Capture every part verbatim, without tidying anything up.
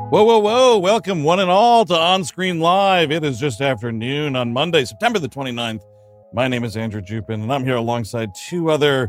Whoa, whoa, whoa. Welcome one and all to On Screen Live. It is just after noon on Monday, September the twenty-ninth. My name is Andrew Jupin, and I'm here alongside two other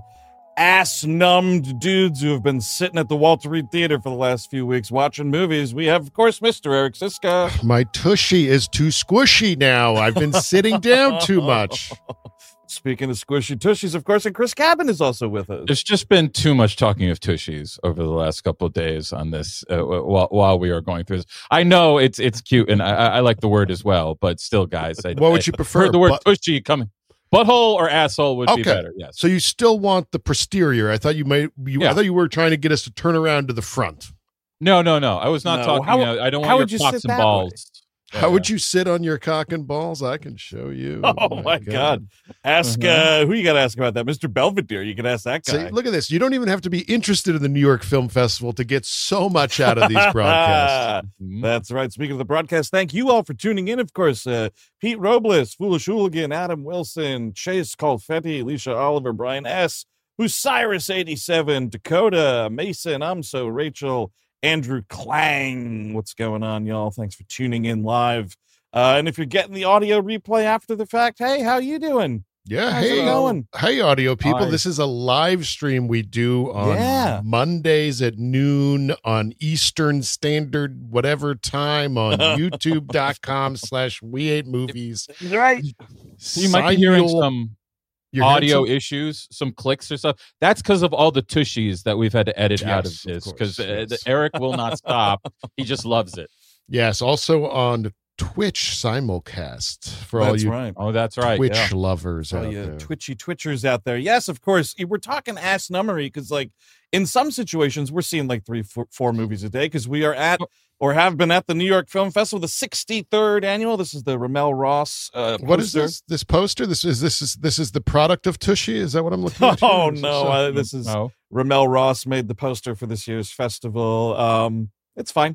ass-numbed dudes who have been sitting at the Walter Reed Theater for the last few weeks watching movies. We have, of course, Mister Eric Siska. My tushy is too squishy now. I've been sitting down too much. Speaking of squishy tushies, of course, and Chris Cabin is also with us. There's just been too much talking of tushies over the last couple of days on this uh, while, while we are going through this. I know it's it's cute, and I, I like the word as well, but still, guys. I, what would you I prefer? Heard the word But- tushy coming. Butthole or asshole would okay. be better, yes. So you still want the posterior. I thought you might you, Yeah. I thought you were trying to get us to turn around to the front. No, no, no. I was not No, talking. how- uh, I don't how want would your you cocks sit and that balls. How would you sit on your cock and balls? I can show you. Oh, my God. Ask, uh, who you got to ask about that? Mister Belvedere. You can ask that guy. See, look at this. You don't even have to be interested in the New York Film Festival to get so much out of these broadcasts. Mhm. That's right. Speaking of the broadcast, thank you all for tuning in. Of course, uh, Pete Robles, Foolish Hooligan, Adam Wilson, Chase Colfetti, Alicia Oliver, Brian S., Osiris eighty-seven, Dakota, Mason, Umso, Rachel, Andrew Klang. What's going on, y'all? Thanks for tuning in live. Uh, and if you're getting the audio replay after the fact, hey, how you doing? Yeah, How's hey, it going? hey, audio people. Hi. This is a live stream we do on Yeah. Mondays at noon on Eastern Standard, whatever time on youtube.com slash we hate movies. Right. You might be hearing Simul- some You're hearing audio some- issues, some clicks or stuff. That's because of all the tushies that we've had to edit out of Yes, of this. course, Because uh, yes. Eric will not stop. He just loves it. Yes, also on Twitch simulcast for all That's you right. Oh, that's right. Twitch yeah. lovers All out you there. twitchy twitchers out there. Yes, of course. We're talking ass numbery because, like, in some situations, we're seeing like three, four, four movies a day because we are at or have been at the New York Film Festival, the sixty-third annual. This is the Ramel Ross. Uh, What is poster. this? This poster? This is this is this is the product of Tushy? Is that what I'm looking at? Oh here? Is no! this, uh, Uh, this is Oh. Ramel Ross made the poster for this year's festival. Um, it's fine.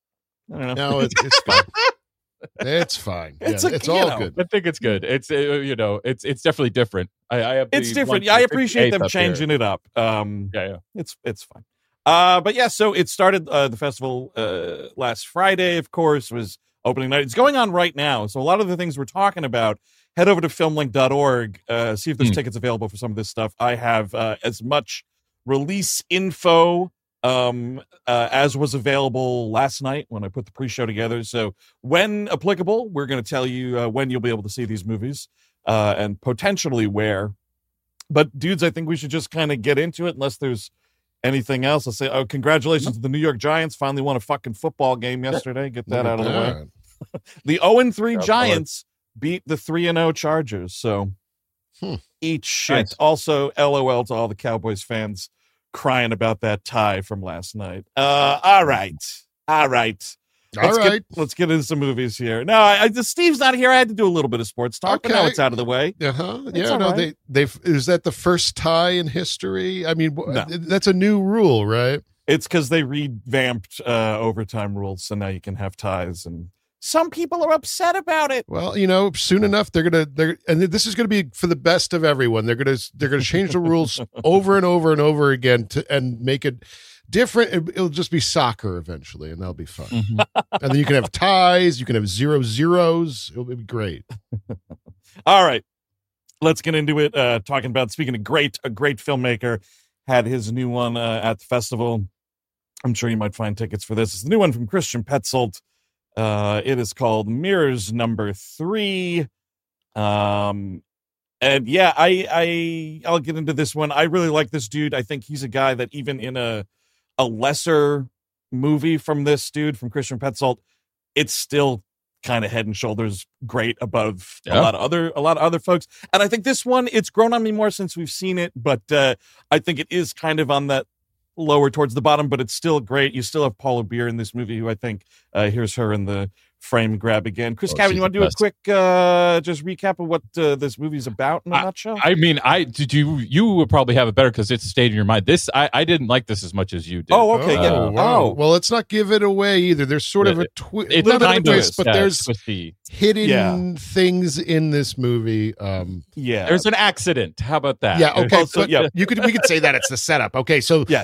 I don't know. no, it's, it's fine. It's fine. It's yeah, a- it's you all know. good. I think it's good. It's uh, you know, it's it's definitely different. I, I have It's the different. one Yeah, I from appreciate them fifty-eighth up here. changing it up. Um, Yeah, yeah. it's it's fine. Uh, but yeah, so it started uh, the festival uh, last Friday. Of course, was opening night. It's going on right now. So a lot of the things we're talking about, head over to filmlink dot org. Uh, see if there's Hmm. tickets available for some of this stuff. I have uh, as much release info um, uh, as was available last night when I put the pre-show together. So when applicable, we're going to tell you uh, when you'll be able to see these movies uh, and potentially where. But dudes, I think we should just kind of get into it unless there's anything else. I'll say, oh, congratulations to the New York Giants. Finally won a fucking football game yesterday. Get that out of the way. The oh and three Yeah, Giants beat the three and oh Chargers. So Hmm. eat shit. Nice. Also, LOL to all the Cowboys fans crying about that tie from last night. Uh, all right. All right. All Let's right. Get, let's get into some movies here. No, I, I, Steve's not here. I had to do a little bit of sports talk, but now Okay. it's out of the way. Uh-huh. It's Yeah, all no, right. they they've is that the first tie in history? I mean, wh- No. that's a new rule, right? It's because they revamped uh, overtime rules, so now you can have ties, and some people are upset about it. Well, you know, soon enough they're gonna they're and this is gonna be for the best of everyone. They're gonna they're gonna change the rules over and over and over again to and make it different. It- It'll just be soccer eventually, and that'll be fun. Mhm. And then you can have ties, you can have zero zeros. It'll be great. All right, let's get into it. Uh, talking about speaking of great, a great filmmaker had his new one uh, at the festival. I'm sure you might find tickets for this. It's the new one from Christian Petzold. Uh, it is called Mirrors Number Three. Um, and yeah, I, I, I'll get into this one. I really like this dude. I think he's a guy that even in a, a lesser movie from this dude from Christian Petzold, it's still kind of head and shoulders great above a Yeah. lot of other, a lot of other folks. And I think this one, it's grown on me more since we've seen it, but uh, I think it is kind of on that lower towards the bottom, but it's still great. You still have Paula Beer in this movie, who I think uh, here's her in the frame grab again. Chris Oh, Cabin, she's you want to the do a best. quick uh, just recap of what uh, this movie's about in a nutshell? I mean, I did you you would probably have it better because it's stayed in your mind. This I, I didn't like this as much as you did. Oh, okay, yeah. Oh, wow. Oh. Well, let's not give it away either. There's sort of a twi- It's little bit of kind a of twist, but yeah, there's twisty. hidden Yeah. things in this movie. Um, yeah. There's an accident. How about that? yeah, okay, Also, but yeah. you could we could say that it's the setup. Okay, so Yes.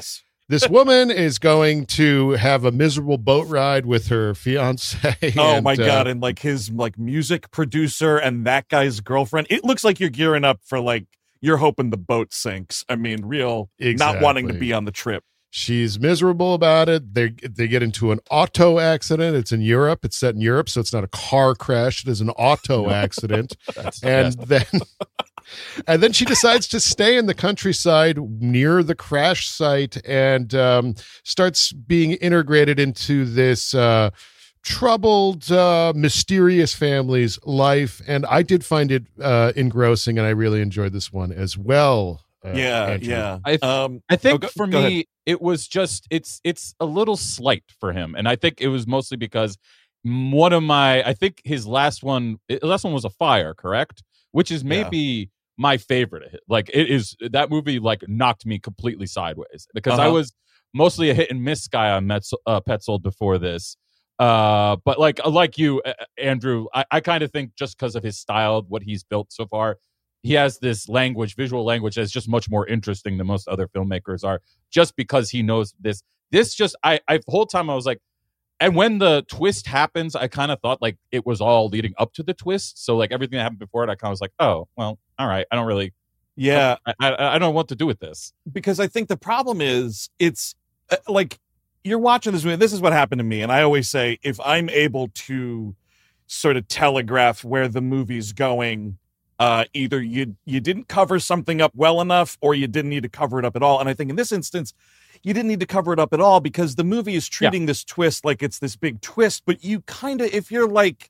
This woman is going to have a miserable boat ride with her fiance. Oh and, my uh, god! And like his like music producer and that guy's girlfriend. It looks like you're gearing up for like you're hoping the boat sinks. I mean, real not wanting to Exactly. be on the trip. She's miserable about it. They they get into an auto accident. It's in Europe. It's set in Europe, so it's not a car crash. It is an auto accident. That's, And yeah. then and then she decides to stay in the countryside near the crash site and um, starts being integrated into this uh, troubled, uh, mysterious family's life. And I did find it uh, engrossing, and I really enjoyed this one as well. Uh, yeah, Andrew. yeah. I- um, I think Oh, go- for go me, ahead. it was just it's it's a little slight for him, and I think it was mostly because one of my I think his last one, his last one was A Fire, correct? Which is maybe my favorite of his. Like it is that movie like knocked me completely sideways because I Uh-huh. was mostly a hit and miss guy on Mets, uh, Petzold before this. Uh, but like like you, uh, Andrew, I, I kind of think just because of his style, what he's built so far. He has this language, visual language that's just much more interesting than most other filmmakers are, just because he knows this. This just, I, I, the whole time I was like, and when the twist happens, I kind of thought like it was all leading up to the twist. So like everything that happened before it, I kind of was like, oh, well, all right. I don't really, Yeah, I, I, I don't know what to do with this. because I think the problem is it's uh, like you're watching this movie. This is what happened to me, and I always say if I'm able to sort of telegraph where the movie's going, uh, either you you didn't cover something up well enough, or you didn't need to cover it up at all. And I think in this instance, you didn't need to cover it up at all because the movie is treating this twist like it's this big twist. But you kind of, if you're like,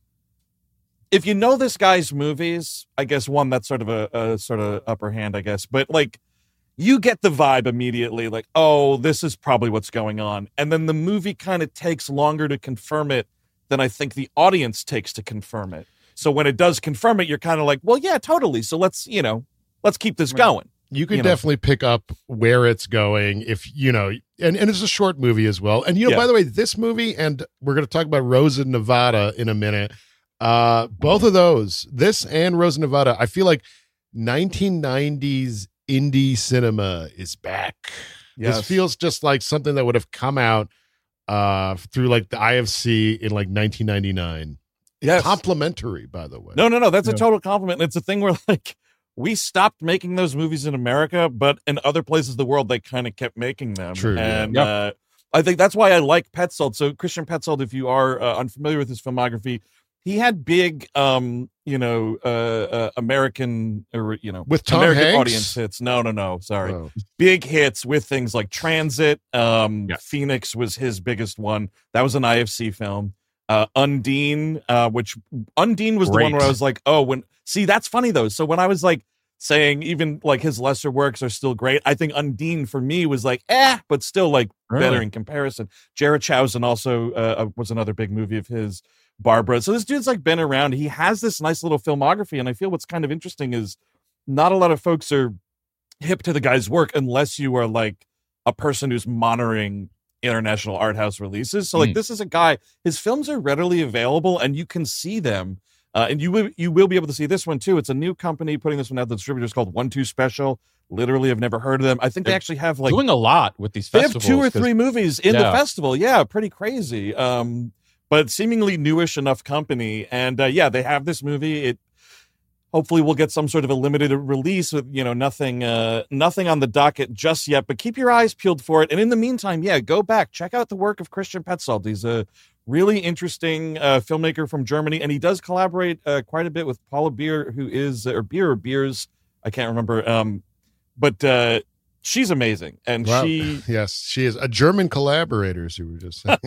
if you know this guy's movies, I guess one that's sort of a, a sort of upper hand, I guess. But like, you get the vibe immediately, like, oh, this is probably what's going on. And then the movie kind of takes longer to confirm it than I think the audience takes to confirm it. So when it does confirm it, you're kind of like, well, yeah, totally. So let's, you know, let's keep this going. You can You know. definitely pick up where it's going if, you know, and, and it's a short movie as well. And, you know, Yeah. by the way, this movie, and we're going to talk about Rosa Nevada in a minute. Uh, both of those, this and Rosa Nevada, I feel like nineteen nineties indie cinema is back. Yes. This feels just like something that would have come out uh, through like the I F C in like nineteen ninety-nine. Yes. Complimentary, by the way. No, no, no. That's Yeah. a total compliment. And it's a thing where like we stopped making those movies in America, but in other places of the world, they kind of kept making them. True, yeah. And Yep. uh, I think that's why I like Petzold. So Christian Petzold, if you are uh, unfamiliar with his filmography, he had big, um, you know, uh, uh, American, or, you know, With Tom American Hanks? audience hits. No, no, no. Sorry. Oh. Big hits with things like Transit. Um, Yeah. Phoenix was his biggest one. That was an I F C film. Uh, Undine, uh, which Undine was the one Great. where I was like, oh, when see, that's funny though. So when I was like saying even like his lesser works are still great, I think Undine for me was like, eh, but still like better Really? in comparison. Jared Chowson also uh, was another big movie of his. Barbara. So this dude's like been around. He has this nice little filmography, and I feel what's kind of interesting is not a lot of folks are hip to the guy's work unless you are like a person who's monitoring international art house releases. So like Mm. this is a guy, his films are readily available and you can see them. Uh, and you will you will be able to see this one too. It's a new company putting this one out. The distributor's called One Two Special. Literally, I've never heard of them. I think they They're actually have like Doing a lot with these they have festivals. two or 'cause- three movies in the Yeah. festival. Yeah, pretty crazy. Um, but seemingly newish enough company. And uh, yeah, they have this movie. It hopefully we'll get some sort of a limited release with, you know, nothing uh, nothing on the docket just yet. But keep your eyes peeled for it. And in the meantime, yeah, go back, check out the work of Christian Petzold. He's a really interesting uh, filmmaker from Germany, and he does collaborate uh, quite a bit with Paula Beer, who is or Beer or Beers, I can't remember. Um, but uh, she's amazing, and Wow. she Yes, she is a German collaborator, as you were just saying.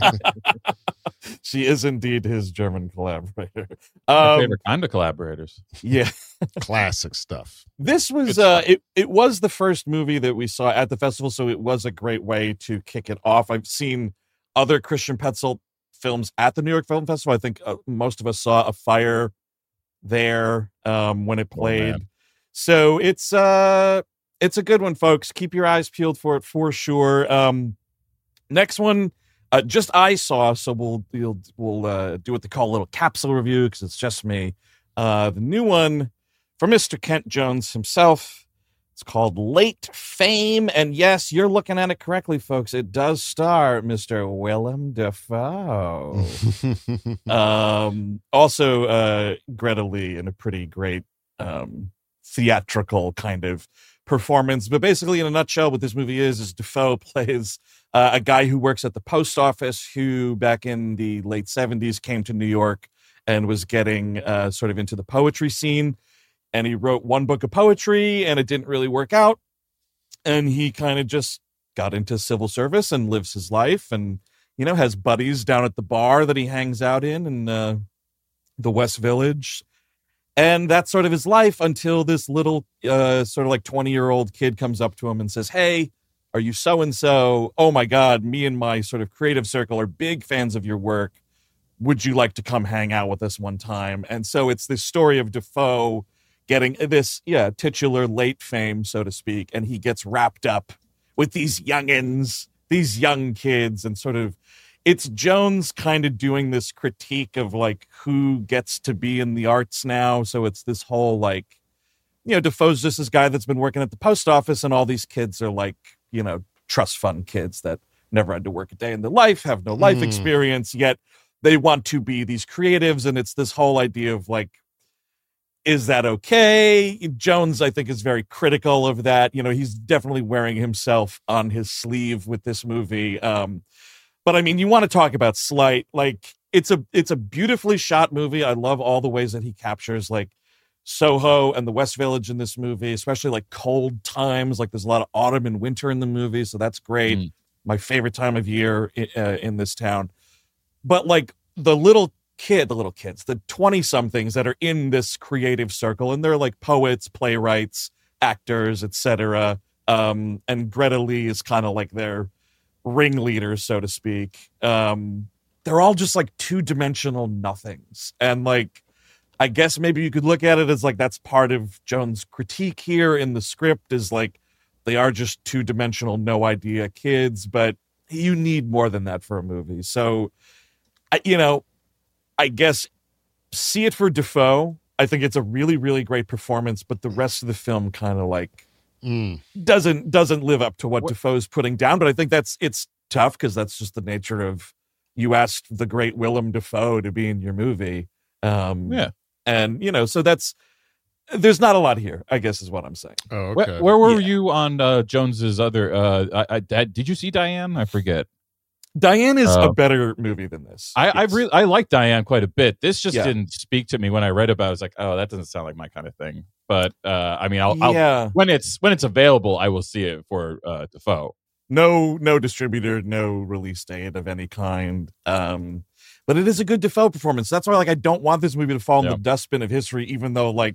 she is indeed his German collaborator. My Um, favorite kind of collaborators. yeah, Classic stuff. this was Good uh, stuff. it. It was the first movie that we saw at the festival, so it was a great way to kick it off. I've seen other Christian Petzold films at the New York Film Festival. I think uh, most of us saw A Fire there um, when it Oh, played. man. So it's uh, it's a good one, folks. Keep your eyes peeled for it for sure. Um, next one. Uh, just I saw, so we'll we'll, we'll uh, do what they call a little capsule review because it's just me. Uh, the new one from Mister Kent Jones himself, It's called Late Fame. And yes, you're looking at it correctly, folks. It does star Mister Willem Dafoe. um, also, uh, Greta Lee in a pretty great um, theatrical kind of performance. But basically, in a nutshell, what this movie is, is Dafoe plays uh, a guy who works at the post office who back in the late seventies came to New York and was getting uh, sort of into the poetry scene. And he wrote one book of poetry and it didn't really work out. And he kind of just got into civil service and lives his life and, you know, has buddies down at the bar that he hangs out in in uh, the West Village. And that's sort of his life until this little uh, sort of like twenty year old kid comes up to him and says, "Hey, are you so-and-so? Oh my God, me and my sort of creative circle are big fans of your work. Would you like to come hang out with us one time?" And so it's this story of Dafoe getting this, yeah, titular late fame, so to speak. And he gets wrapped up with these youngins, these young kids, and sort of, it's Jones kind of doing this critique of like who gets to be in the arts now. So it's this whole like, you know, Defoe's just this guy that's been working at the post office and all these kids are like, you know, trust fund kids that never had to work a day in their life, have no life Mm. experience, yet they want to be these creatives. And it's this whole idea of like, is that okay? Jones, I think, is very critical of that. You know, he's definitely wearing himself on his sleeve with this movie. Um, but I mean, you want to talk about slight, like it's a, it's a beautifully shot movie. I love all the ways that he captures like Soho and the West Village in this movie, especially like cold times. Like there's a lot of autumn and winter in the movie. So that's great. Mm. My favorite time of year in, uh, in this town. But like the little kid, the little kids, the twenty somethings that are in this creative circle, and they're like poets, playwrights, actors, et cetera. Um, and Greta Lee is kind of like their ringleader, so to speak. Um, they're all just like two dimensional nothings. And like, I guess maybe you could look at it as like, that's part of Jones' critique here in the script is like, they are just two dimensional, no idea kids, but you need more than that for a movie. So, I, you know, I guess see it for Dafoe. I think it's a really, really great performance, but the rest of the film kind of like Mm. doesn't doesn't live up to what, What- Dafoe's putting down. But I think that's it's tough because that's just the nature of you asked the great Willem Dafoe to be in your movie. Um, Yeah. and you know, so that's there's not a lot here, I guess, is what I'm saying. Oh, Where, okay. where were Yeah. you on uh, Jones's other? Uh, I, I, did did you see Diane? I forget. Diane is Uh, a better movie than this. I, I Yes. really I like Diane quite a bit. This just Yeah. didn't speak to me when I read about it. I was like, oh, that doesn't sound like my kind of thing. But uh, I mean, I'll, I'll yeah. when it's when it's available, I will see it for uh, Defoe. No, no distributor, no release date of any kind. Um, but it is a good Dafoe performance. That's why, like, I don't want this movie to fall in Yeah. the dustbin of history, even though, like,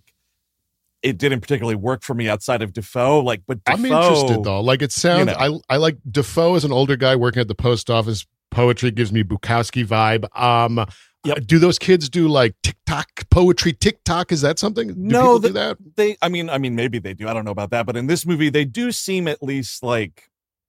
it didn't particularly work for me outside of Defoe. Like, but Defoe, I'm interested though. Like it sounds, you know. I I like Defoe as an older guy working at the post office. Poetry gives me Bukowski vibe. Um, Yep. uh, do those kids do like TikTok poetry? TikTok, is that something? Do No, people the- do that? They, I mean, I mean, maybe they do. I don't know about that, but in this movie, they do seem at least like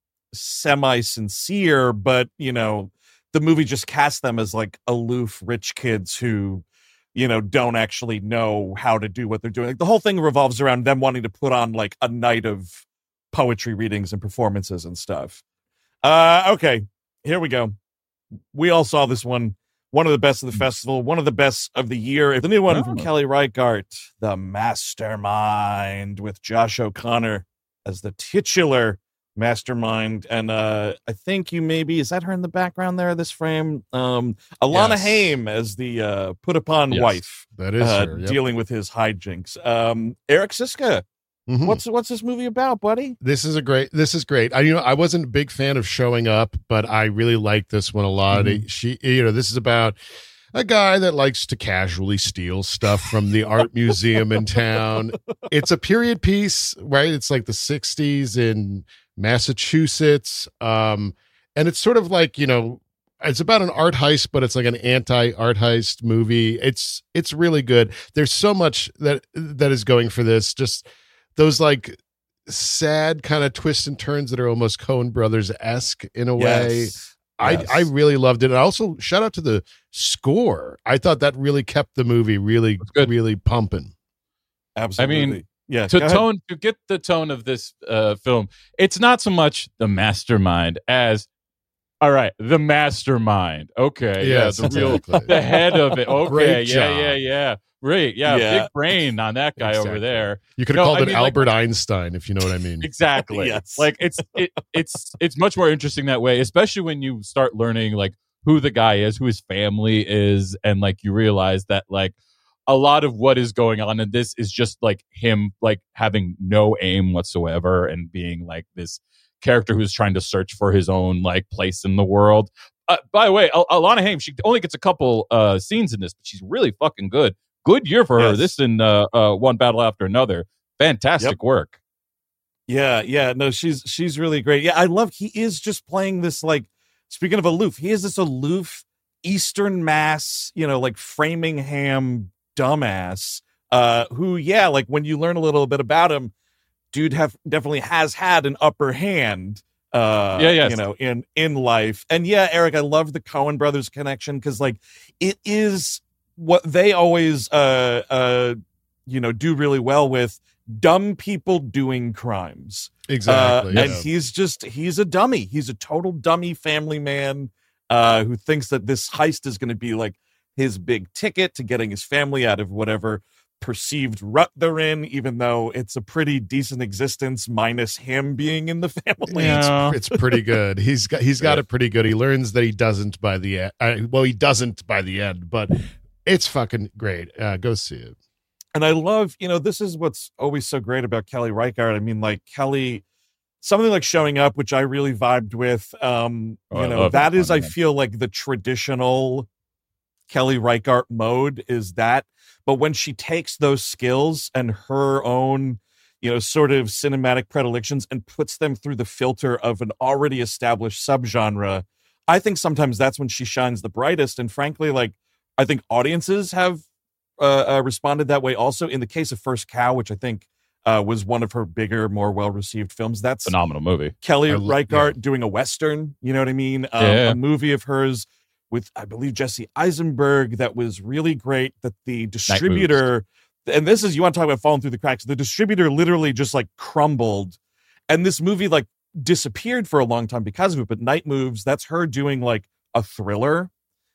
semi-sincere. But you know, the movie just casts them as like aloof, rich kids who, you know, don't actually know how to do what they're doing. Like, the whole thing revolves around them wanting to put on like a night of poetry readings and performances and stuff. Uh, okay, here we go. We all saw this one. One of the best of the festival, one of the best of the year. The new one from Oh. Kelly Reichardt, The Mastermind, with Josh O'Connor as the titular mastermind. And uh, I think you maybe, is that her in the background there, this frame? Um, Alana Yes. Haim as the uh, put upon Yes. wife, That is uh, her. Yep. dealing with his hijinks. Um, Eric Siska, Mhm. what's what's this movie about, buddy? This is a great. This is great. I you know I wasn't a big fan of Showing Up, but I really like this one a lot. Mhm. She you know this is about a guy that likes to casually steal stuff from the art museum in town. It's a period piece, right? It's like the sixties in Massachusetts, um, and it's sort of like you know. It's about an art heist, but it's like an anti-art heist movie. It's it's really good. There's so much that that is going for this. Just those like sad kind of twists and turns that are almost Coen Brothers esque in a way. Yes. I Yes. I really loved it. And also shout out to the score. I thought that really kept the movie really good. really pumping. Absolutely. I mean, Yeah, to go ahead. tone to get the tone of this uh, film, it's not so much the mastermind as all right, the mastermind. Okay, Yes, yeah, the real exactly. the head of it. Okay, Great yeah, job. yeah, yeah. Right, yeah, Yeah. big brain on that guy Exactly. over there. You could have No, called I it mean, like- Albert Einstein, if you know what I mean. Exactly. Yes. Like it's it, it's it's much more interesting that way, especially when you start learning like who the guy is, who his family is, and like you realize that like a lot of what is going on in this is just like him like having no aim whatsoever and being like this character who's trying to search for his own like place in the world. Uh, by the way, Al- Alana Haim, she only gets a couple uh, scenes in this, but she's really fucking good. Good year for her. Yes. This and uh, uh, One Battle After Another. Fantastic Yep. work. Yeah, yeah, no, she's she's really great. Yeah, I love he is just playing this like speaking of aloof, he is this aloof Eastern Mass, you know, like Framingham dumbass, uh, who, yeah, like when you learn a little bit about him, dude have definitely has had an upper hand uh Yeah, yes. you know in in life. And yeah, Eric, I love the Coen brothers connection because like it is what they always uh uh you know do really well with dumb people doing crimes. Exactly. Uh, and yeah. he's just he's a dummy. He's a total dummy family man uh who thinks that this heist is going to be like his big ticket to getting his family out of whatever perceived rut they're in, even though it's a pretty decent existence minus him being in the family. Yeah. It's pretty good. He's got he's got Yeah. it pretty good. He learns that he doesn't by the end. Uh, well, he doesn't by the end, but it's fucking great. Uh, go see it. And I love, you know, this is what's always so great about Kelly Reichardt. I mean, like Kelly, something like Showing Up, which I really vibed with. Um, Oh, you I know, love that that is, one, I man. feel like the traditional Kelly Reichardt mode is that. But when she takes those skills and her own, you know, sort of cinematic predilections and puts them through the filter of an already established subgenre, I think sometimes that's when she shines the brightest. And frankly, like, I think audiences have uh, uh, responded that way also. In the case of First Cow, which I think uh, was one of her bigger, more well-received films, that's Phenomenal movie. Kelly I lo- Reichardt doing a Western, you know what I mean? Um, Yeah. A movie of hers with, I believe, Jesse Eisenberg that was really great, that the distributor, and this is, you want to talk about falling through the cracks, the distributor literally just like crumbled. And this movie like disappeared for a long time because of it. But Night Moves, that's her doing like a thriller.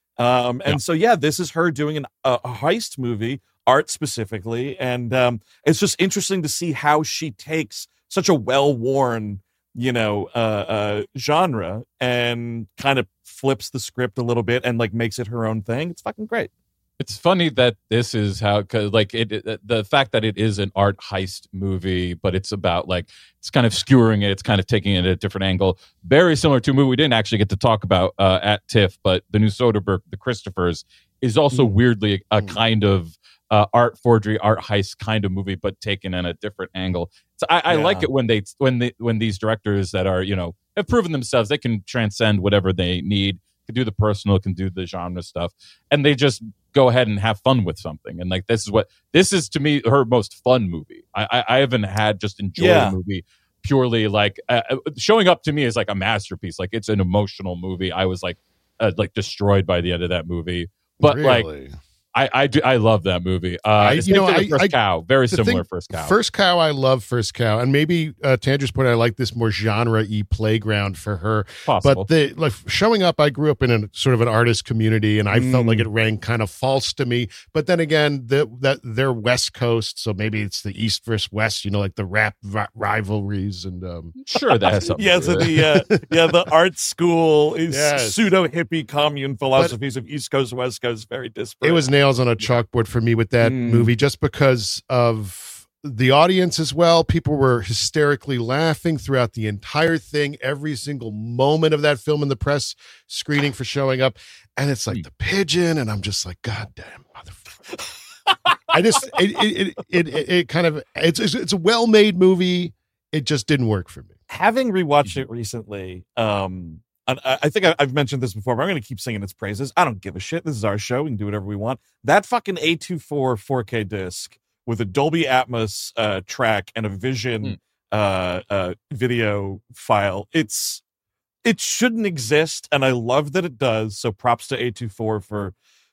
Um, and Yeah. so, yeah, this is her doing an, a, a heist movie, art specifically. And um, it's just interesting to see how she takes such a well-worn, you know, uh, uh, genre and kind of flips the script a little bit and like makes it her own thing. It's fucking great. It's funny that this is how, cause like it, it, the fact that it is an art heist movie, but it's about like, it's kind of skewering it. It's kind of taking it at a different angle. Very similar to a movie we didn't actually get to talk about uh, at TIFF, but the new Soderbergh, The Christophers, is also Mm. weirdly a Mm. kind of uh, art forgery, art heist kind of movie, but taken in a different angle. So I, I Yeah. like it when they, when they, when these directors that are, you know, have proven themselves, they can transcend whatever they need, can do the personal, can do the genre stuff, and they just go ahead and have fun with something. And like this is what this is to me her most fun movie. I I, I haven't had just enjoyed Yeah. a movie purely like uh, Showing Up to me is like a masterpiece. Like it's an emotional movie. I was like uh, like destroyed by the end of that movie. But like Really? I I do I love that movie. Uh, I- it's you know, the I- First I- Cow, very the similar thing- First Cow. First Cow, I love First Cow, and maybe uh, Tandra's point, I like this more genre-y playground for her. Possible. But the like Showing Up, I grew up in a sort of an artist community, and I felt Mm. like it rang kind of false to me. But then again, the, that they're West Coast, so maybe it's the East versus West. You know, like the rap ri- rivalries and um, Sure, that has something. Yeah, to so do with it. the uh, yeah the art school is Yes. pseudo hippie commune philosophies of East Coast West Coast, very disparate. it was nails on a chalkboard for me with that Mm. movie, just because of the audience as well. People were hysterically laughing throughout the entire thing, every single moment of that film in the press screening for Showing Up. And it's like the pigeon, and I'm just like, God damn, motherfucker. I just, it, it, it, it, it kind of, it's, it's, it's a well-made movie. It just didn't work for me. Having rewatched it recently, um, and I, I think I, I've mentioned this before, but I'm going to keep singing its praises. I don't give a shit. This is our show. We can do whatever we want. That fucking A twenty-four four K disc with a Dolby Atmos uh, track and a Vision Mm. uh, uh, video file. It's it shouldn't exist, and I love that it does. So props to A twenty-four for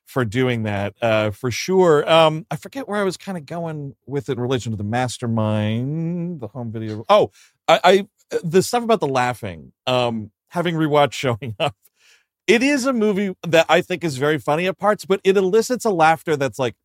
for doing that, uh, for sure. Um, I forget where I was kind of going with it in relation to the Mastermind, the home video. Oh, I, I the stuff about the laughing. Um, having rewatched Showing Up, it is a movie that I think is very funny at parts, but it elicits a laughter that's like.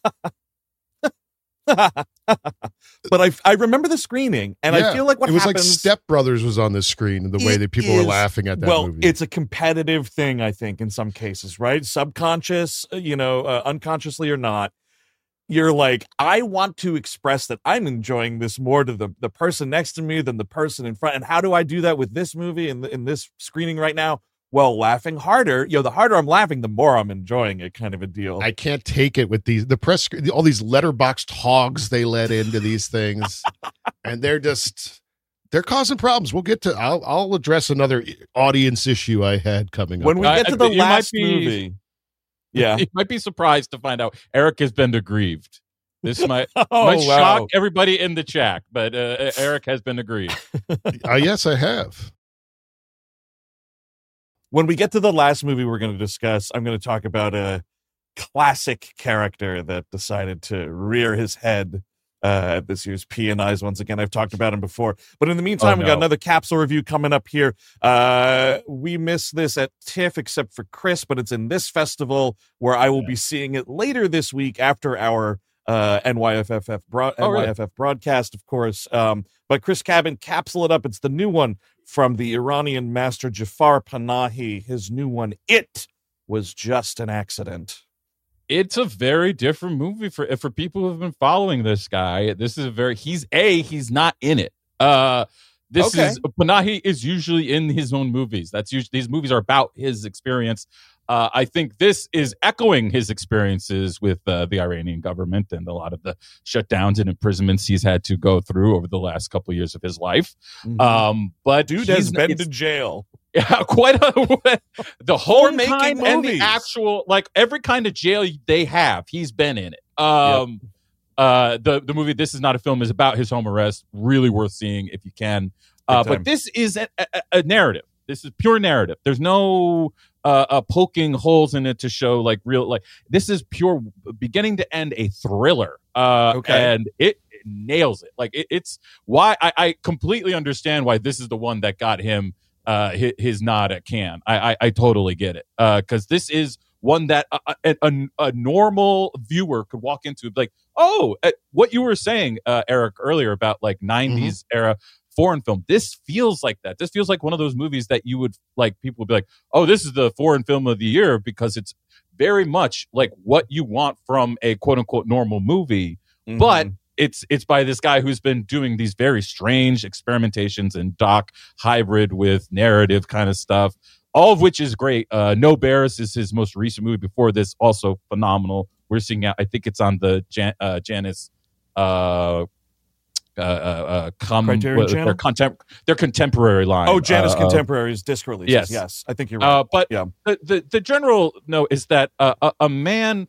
But I I remember the screening, and Yeah. I feel like what it was happens, like Step Brothers was on the screen, and the way It that people were is- laughing at that well, movie. it's a competitive thing, I think, in some cases, right? Subconscious, uh, you know, uh, unconsciously or not. You're like, I want to express that I'm enjoying this more to the, the person next to me than the person in front. And how do I do that with this movie and in this screening right now? Well, laughing harder. You know, the harder I'm laughing, the more I'm enjoying it, kind of a deal. I can't take it with these the press all these letterboxed hogs they let into these things, and they're just they're causing problems. We'll get to. I'll I'll address another audience issue I had coming up. when we I- get to I- the you might last be- movie, yeah. You might be surprised to find out Eric has been aggrieved. This might, Oh, might wow. shock everybody in the chat, but uh, Eric has been aggrieved. uh, yes, I have. When we get to the last movie we're going to discuss, I'm going to talk about a classic character that decided to rear his head uh, at this year's P and I's once again. I've talked about him before. But in the meantime, Oh, we got no. another capsule review coming up here. Uh, we missed this at TIFF except for Chris, but it's in this festival where I will Yeah. be seeing it later this week after our uh, N Y F F F, broad- Oh, really? N Y F F broadcast, of course. Um, but Chris Cabin, Capsule It Up. It's the new one from the Iranian master Jafar Panahi. His new one, It Was Just an Accident. It's a very different movie for for people who've been following this guy. This is a very he's a he's not in it. Uh, this Okay. is Panahi is usually in his own movies. That's usually these movies are about his experience. Uh, I think this is echoing his experiences with uh, the Iranian government and a lot of the shutdowns and imprisonments he's had to go through over the last couple of years of his life. Um, but Dude he's has n- been it's- to jail. yeah, quite a the whole For making time and the movies. actual like every kind of jail they have, he's been in it. Um, uh, the the movie This Is Not a Film is about his home arrest. Really worth seeing if you can. Uh, Big time. but this is a, a, a narrative. This is pure narrative. There's no uh, uh, poking holes in it to show like real like this is pure beginning to end a thriller. Uh, Okay. and it, it nails it. Like it, it's why I, I completely understand why this is the one that got him uh his, his nod at Cannes. I, I I totally get it uh because this is one that a, a, a, a normal viewer could walk into like, oh, uh, what you were saying, uh, Eric, earlier about like nineties era foreign film. This feels like that. This feels like one of those movies that you would like. People would be like, oh, this is the foreign film of the year because it's very much like what you want from a quote unquote normal movie, but Mhm. it's it's by this guy who's been doing these very strange experimentations and doc hybrid with narrative kind of stuff, all of which is great. Uh, No Bears is his most recent movie. Before this, also phenomenal. We're seeing out. I think it's on the Jan, uh, Janice. Uh, uh, uh, uh, com- Criterion what- Channel? their, contem- their contemporary line. Oh, Janus uh, uh, Contemporaries disc releases. yes. Yes, I think you're right. uh, but Yeah. the, the the general note is that uh, a, a man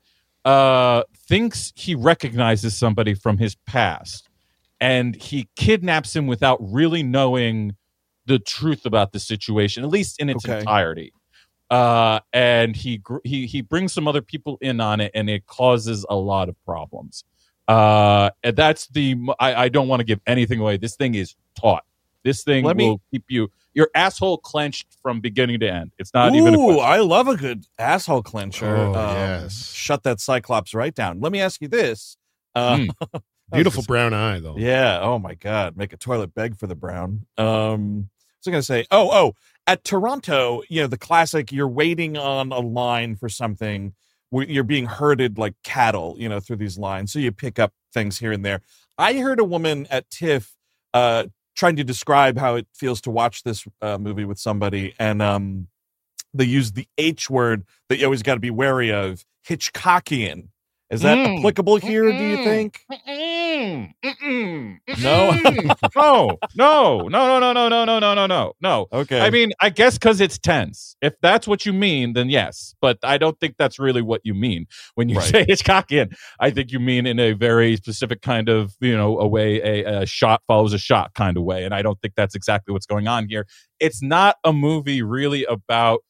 uh, thinks he recognizes somebody from his past, and he kidnaps him without really knowing the truth about the situation, at least in its Okay. entirety. Uh, and he gr- he he brings some other people in on it, and it causes a lot of problems. Uh, and that's the I, I don't want to give anything away. This thing is taut. This thing Let me- will keep you your asshole clenched from beginning to end. It's not even a Ooh, question. I love a good asshole clencher. Oh, Um, yes. Shut that Cyclops right down. Let me ask you this. Uh, Mm. that was Beautiful just- brown eye, though. Yeah. Oh my God. Make a toilet beg for the brown. Um, so I'm gonna say, oh, oh, at Toronto, you know, the classic, you're waiting on a line for something where you're being herded like cattle, you know, through these lines. So you pick up things here and there. I heard a woman at TIFF uh trying to describe how it feels to watch this uh, movie with somebody, and um they use the H word that you always got to be wary of, Hitchcockian. Is that Mm. applicable here, do you think? Mm-mm. Mm-mm. No? no, no, no, no, no, no, no, no, no, no, no, no. Okay. I mean, I guess because it's tense. If that's what you mean, then yes. But I don't think that's really what you mean when you Right. say Hitchcockian. I think you mean in a very specific kind of, you know, a way a, a shot follows a shot kind of way. And I don't think that's exactly what's going on here. It's not a movie really about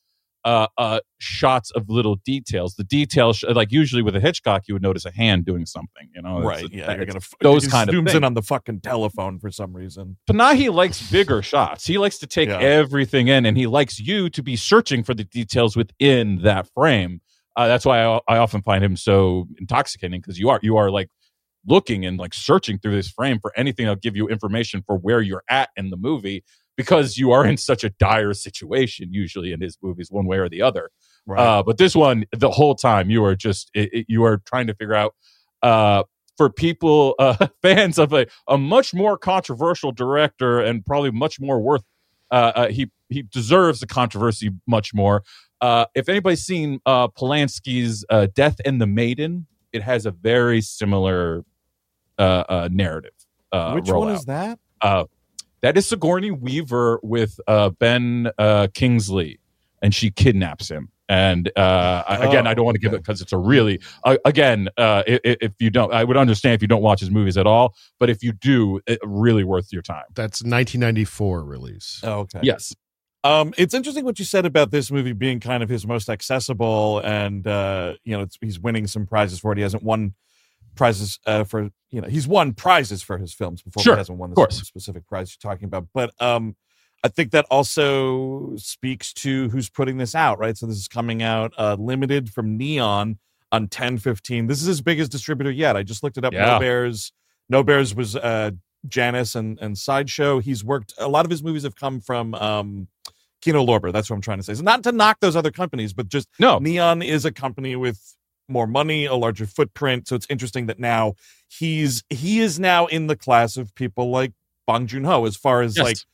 uh, uh, shots of little details. The details, like usually with a Hitchcock, you would notice a hand doing something. You know, right? It's, Yeah, it's you're gonna those he kind of zooms things. in on the fucking telephone for some reason. Panahi likes bigger shots. He likes to take Yeah. everything in, and he likes you to be searching for the details within that frame. Uh, that's why I, I often find him so intoxicating, because you are you are like looking and like searching through this frame for anything that'll give you information for where you're at in the movie, because you are in such a dire situation usually in his movies, one way or the other. Right. Uh, but this one, the whole time you are just it, it, you are trying to figure out. Uh, for people, uh, fans of a, a much more controversial director and probably much more worth, uh, uh, he he deserves the controversy much more. Uh, if anybody's seen uh, Polanski's uh, Death and the Maiden, it has a very similar uh, uh, narrative. Uh, Which rollout. one is that? Uh, that is Sigourney Weaver with uh, Ben uh, Kingsley, and she kidnaps him. And uh, I- again, Oh, I don't want to give okay. it because it's a really uh, again. Uh, if, if you don't, I would understand if you don't watch his movies at all. But if you do, it really worth your time. That's nineteen ninety-four release. Oh, okay. Yes, Um, it's interesting what you said about this movie being kind of his most accessible, and uh, you know, it's, he's winning some prizes for it. He hasn't won prizes uh, for you know he's won prizes for his films before. Sure, He hasn't won of this course. specific prize you're talking about, but um, I think that also speaks to who's putting this out, right? So this is coming out uh, limited from Neon on ten fifteen. This is his biggest distributor yet. I just looked it up. Yeah. No Bears. No Bears was uh, Janus and and Sideshow. He's worked. A lot of his movies have come from um, Kino Lorber. That's what I'm trying to say. So not to knock those other companies, but just no, Neon is a company with more money, a larger footprint. So it's interesting that now he's he is now in the class of people like Bong Joon-ho as far as yes. like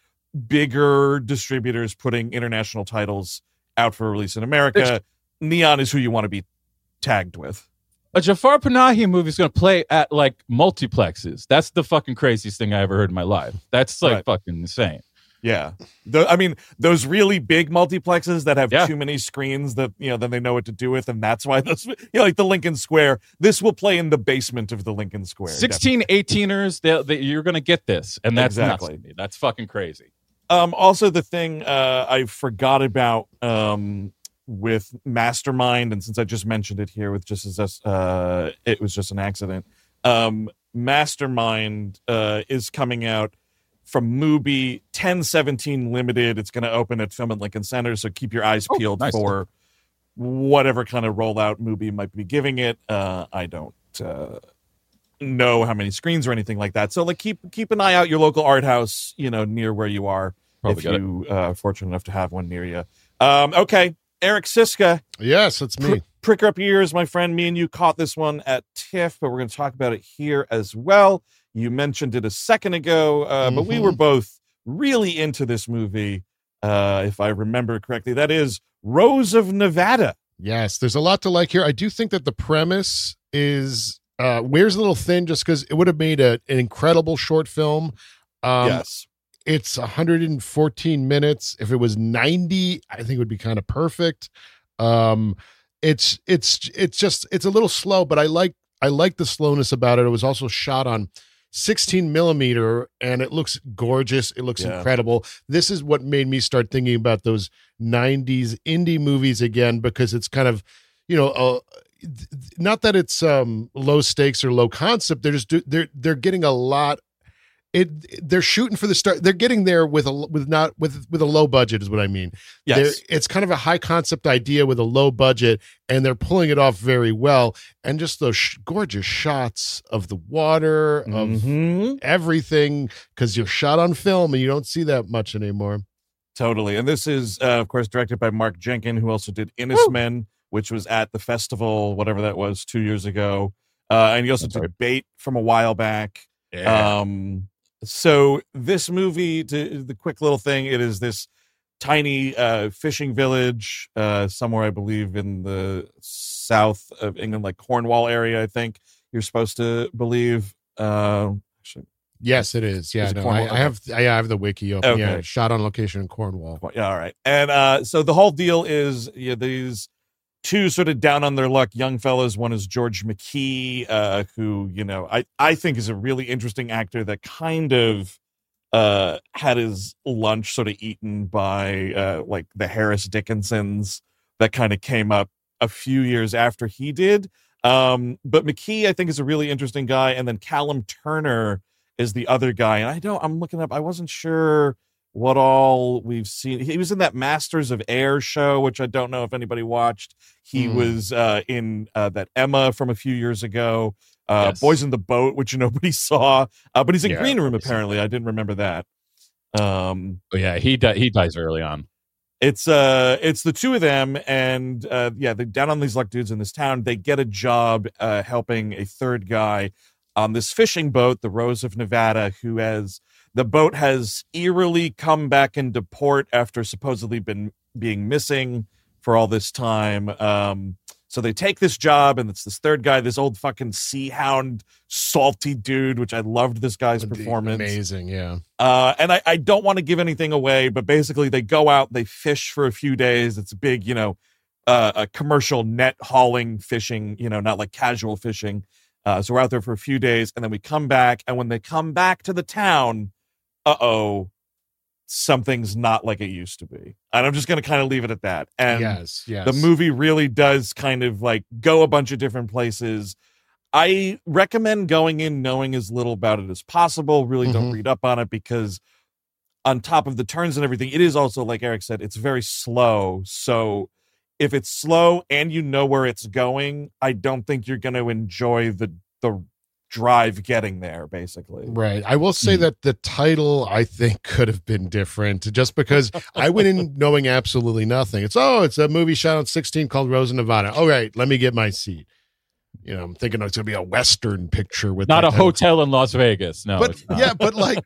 bigger distributors putting international titles out for release in America. It's- Neon is who you want to be tagged with. a Jafar Panahi movie is going to play at like multiplexes. That's the fucking craziest thing I ever heard in my life. That's like Right. fucking insane. Yeah. The, I mean, those really big multiplexes that have Yeah. too many screens that, you know, then they know what to do with. And that's why those, you know, like the Lincoln Square, this will play in the basement of the Lincoln Square. sixteen, eighteeners, they, they, you're going to get this. And that's Exactly. nuts to me. That's fucking crazy. Um, also, the thing uh, I forgot about um, with Mastermind, and since I just mentioned it here with just as us, uh, it was just an accident. Um, Mastermind uh, is coming out from Mubi ten seventeen limited. It's going to open at Film at Lincoln Center, so keep your eyes Oh, peeled nice. for whatever kind of rollout Mubi might be giving it. Uh, I don't uh, know how many screens or anything like that. So like keep keep an eye out your local art house, you know, near where you are. Probably if got it. you uh, are fortunate enough to have one near you. Um, okay, Eric Siska, Yes, it's me. pr- prick up your ears, my friend. Me and you caught this one at TIFF, but we're going to talk about it here as well. You mentioned it a second ago, uh, but we Mhm. were both really into this movie, uh, if I remember correctly. That is Rose of Nevada. Yes, there's a lot to like here. I do think that the premise is uh wears a little thin just because it would have made a, an incredible short film. Um yes. It's one hundred fourteen minutes. If it was ninety, I think it would be kind of perfect. Um it's it's it's just it's a little slow, but I like I like the slowness about it. It was also shot on sixteen millimeter and it looks gorgeous. It looks Yeah. incredible. This is what made me start thinking about those nineties indie movies again, because it's kind of, you know, uh, not that it's um low stakes or low concept. They're just do, they're they're getting a lot. It they're shooting for the start. They're getting there with a with not with with a low budget is what I mean. Yes. They're- it's kind of a high concept idea with a low budget, and they're pulling it off very well. And just those sh- gorgeous shots of the water, of Mhm. everything, because you're shot on film and you don't see that much anymore. Totally. And this is, uh, of course, directed by Mark Jenkin, who also did Innismen, which was at the festival, whatever that was, two years ago. Uh, and he also That's did right. Bait from a while back. Um, so this movie, to the quick little thing, it is this tiny uh, fishing village uh, somewhere, I believe, in the south of England, like Cornwall area, I think you're supposed to believe. Uh, actually, Yes, it is. Yeah, Is it no, I, Cornwall? I have I have the wiki open. Okay. Yeah, shot on location in Cornwall. yeah, all right. And uh, so the whole deal is yeah, these two sort of down on their luck young fellas. One is George McKee, uh, who, you know, I, I think is a really interesting actor that kind of uh, had his lunch sort of eaten by uh, like the Harris Dickinsons that kind of came up a few years after he did. Um, but McKee, I think, is a really interesting guy. And then Callum Turner is the other guy. And I don't, I'm looking up, I wasn't sure what all we've seen. He was in that Masters of Air show, which I don't know if anybody watched. He mm. was uh, in uh, that Emma from a few years ago. Uh, yes. Boys in the Boat, which nobody saw. Uh, but he's in yeah, Green Room, apparently. I didn't remember that. Um, oh, yeah, he di- he dies early on. It's uh, it's the two of them, and uh, yeah, they're down on these luck dudes in this town. They get a job uh, helping a third guy on this fishing boat, the Rose of Nevada, who has the boat has eerily come back into port after supposedly been being missing for all this time. Um, so they take this job, and it's this third guy, this old fucking sea hound, salty dude, which I loved this guy's performance. Amazing, yeah. Uh, and I, I don't want to give anything away, but basically they go out, they fish for a few days. It's a big, you know, uh, a commercial net hauling fishing, you know, not like casual fishing. Uh, so we're out there for a few days, and then we come back, and when they come back to the town, uh-oh, something's not like it used to be. And I'm just going to kind of leave it at that. And yes, yes. the movie really does kind of like go a bunch of different places. I recommend going in knowing as little about it as possible. Really mm-hmm. don't read up on it, because on top of the turns and everything, it is also, like Eric said, it's very slow. So if it's slow and you know where it's going, I don't think you're going to enjoy the the drive getting there, basically. Right. I will say mm. that the title, I think, could have been different, just because I went in knowing absolutely nothing. It's, oh, it's a movie shot on sixteen called Rose of Nevada. All right, let me get my seat. You know, I'm thinking it's going to be a Western picture with not a hotel in Las Vegas. No, but it's not. Yeah, but like,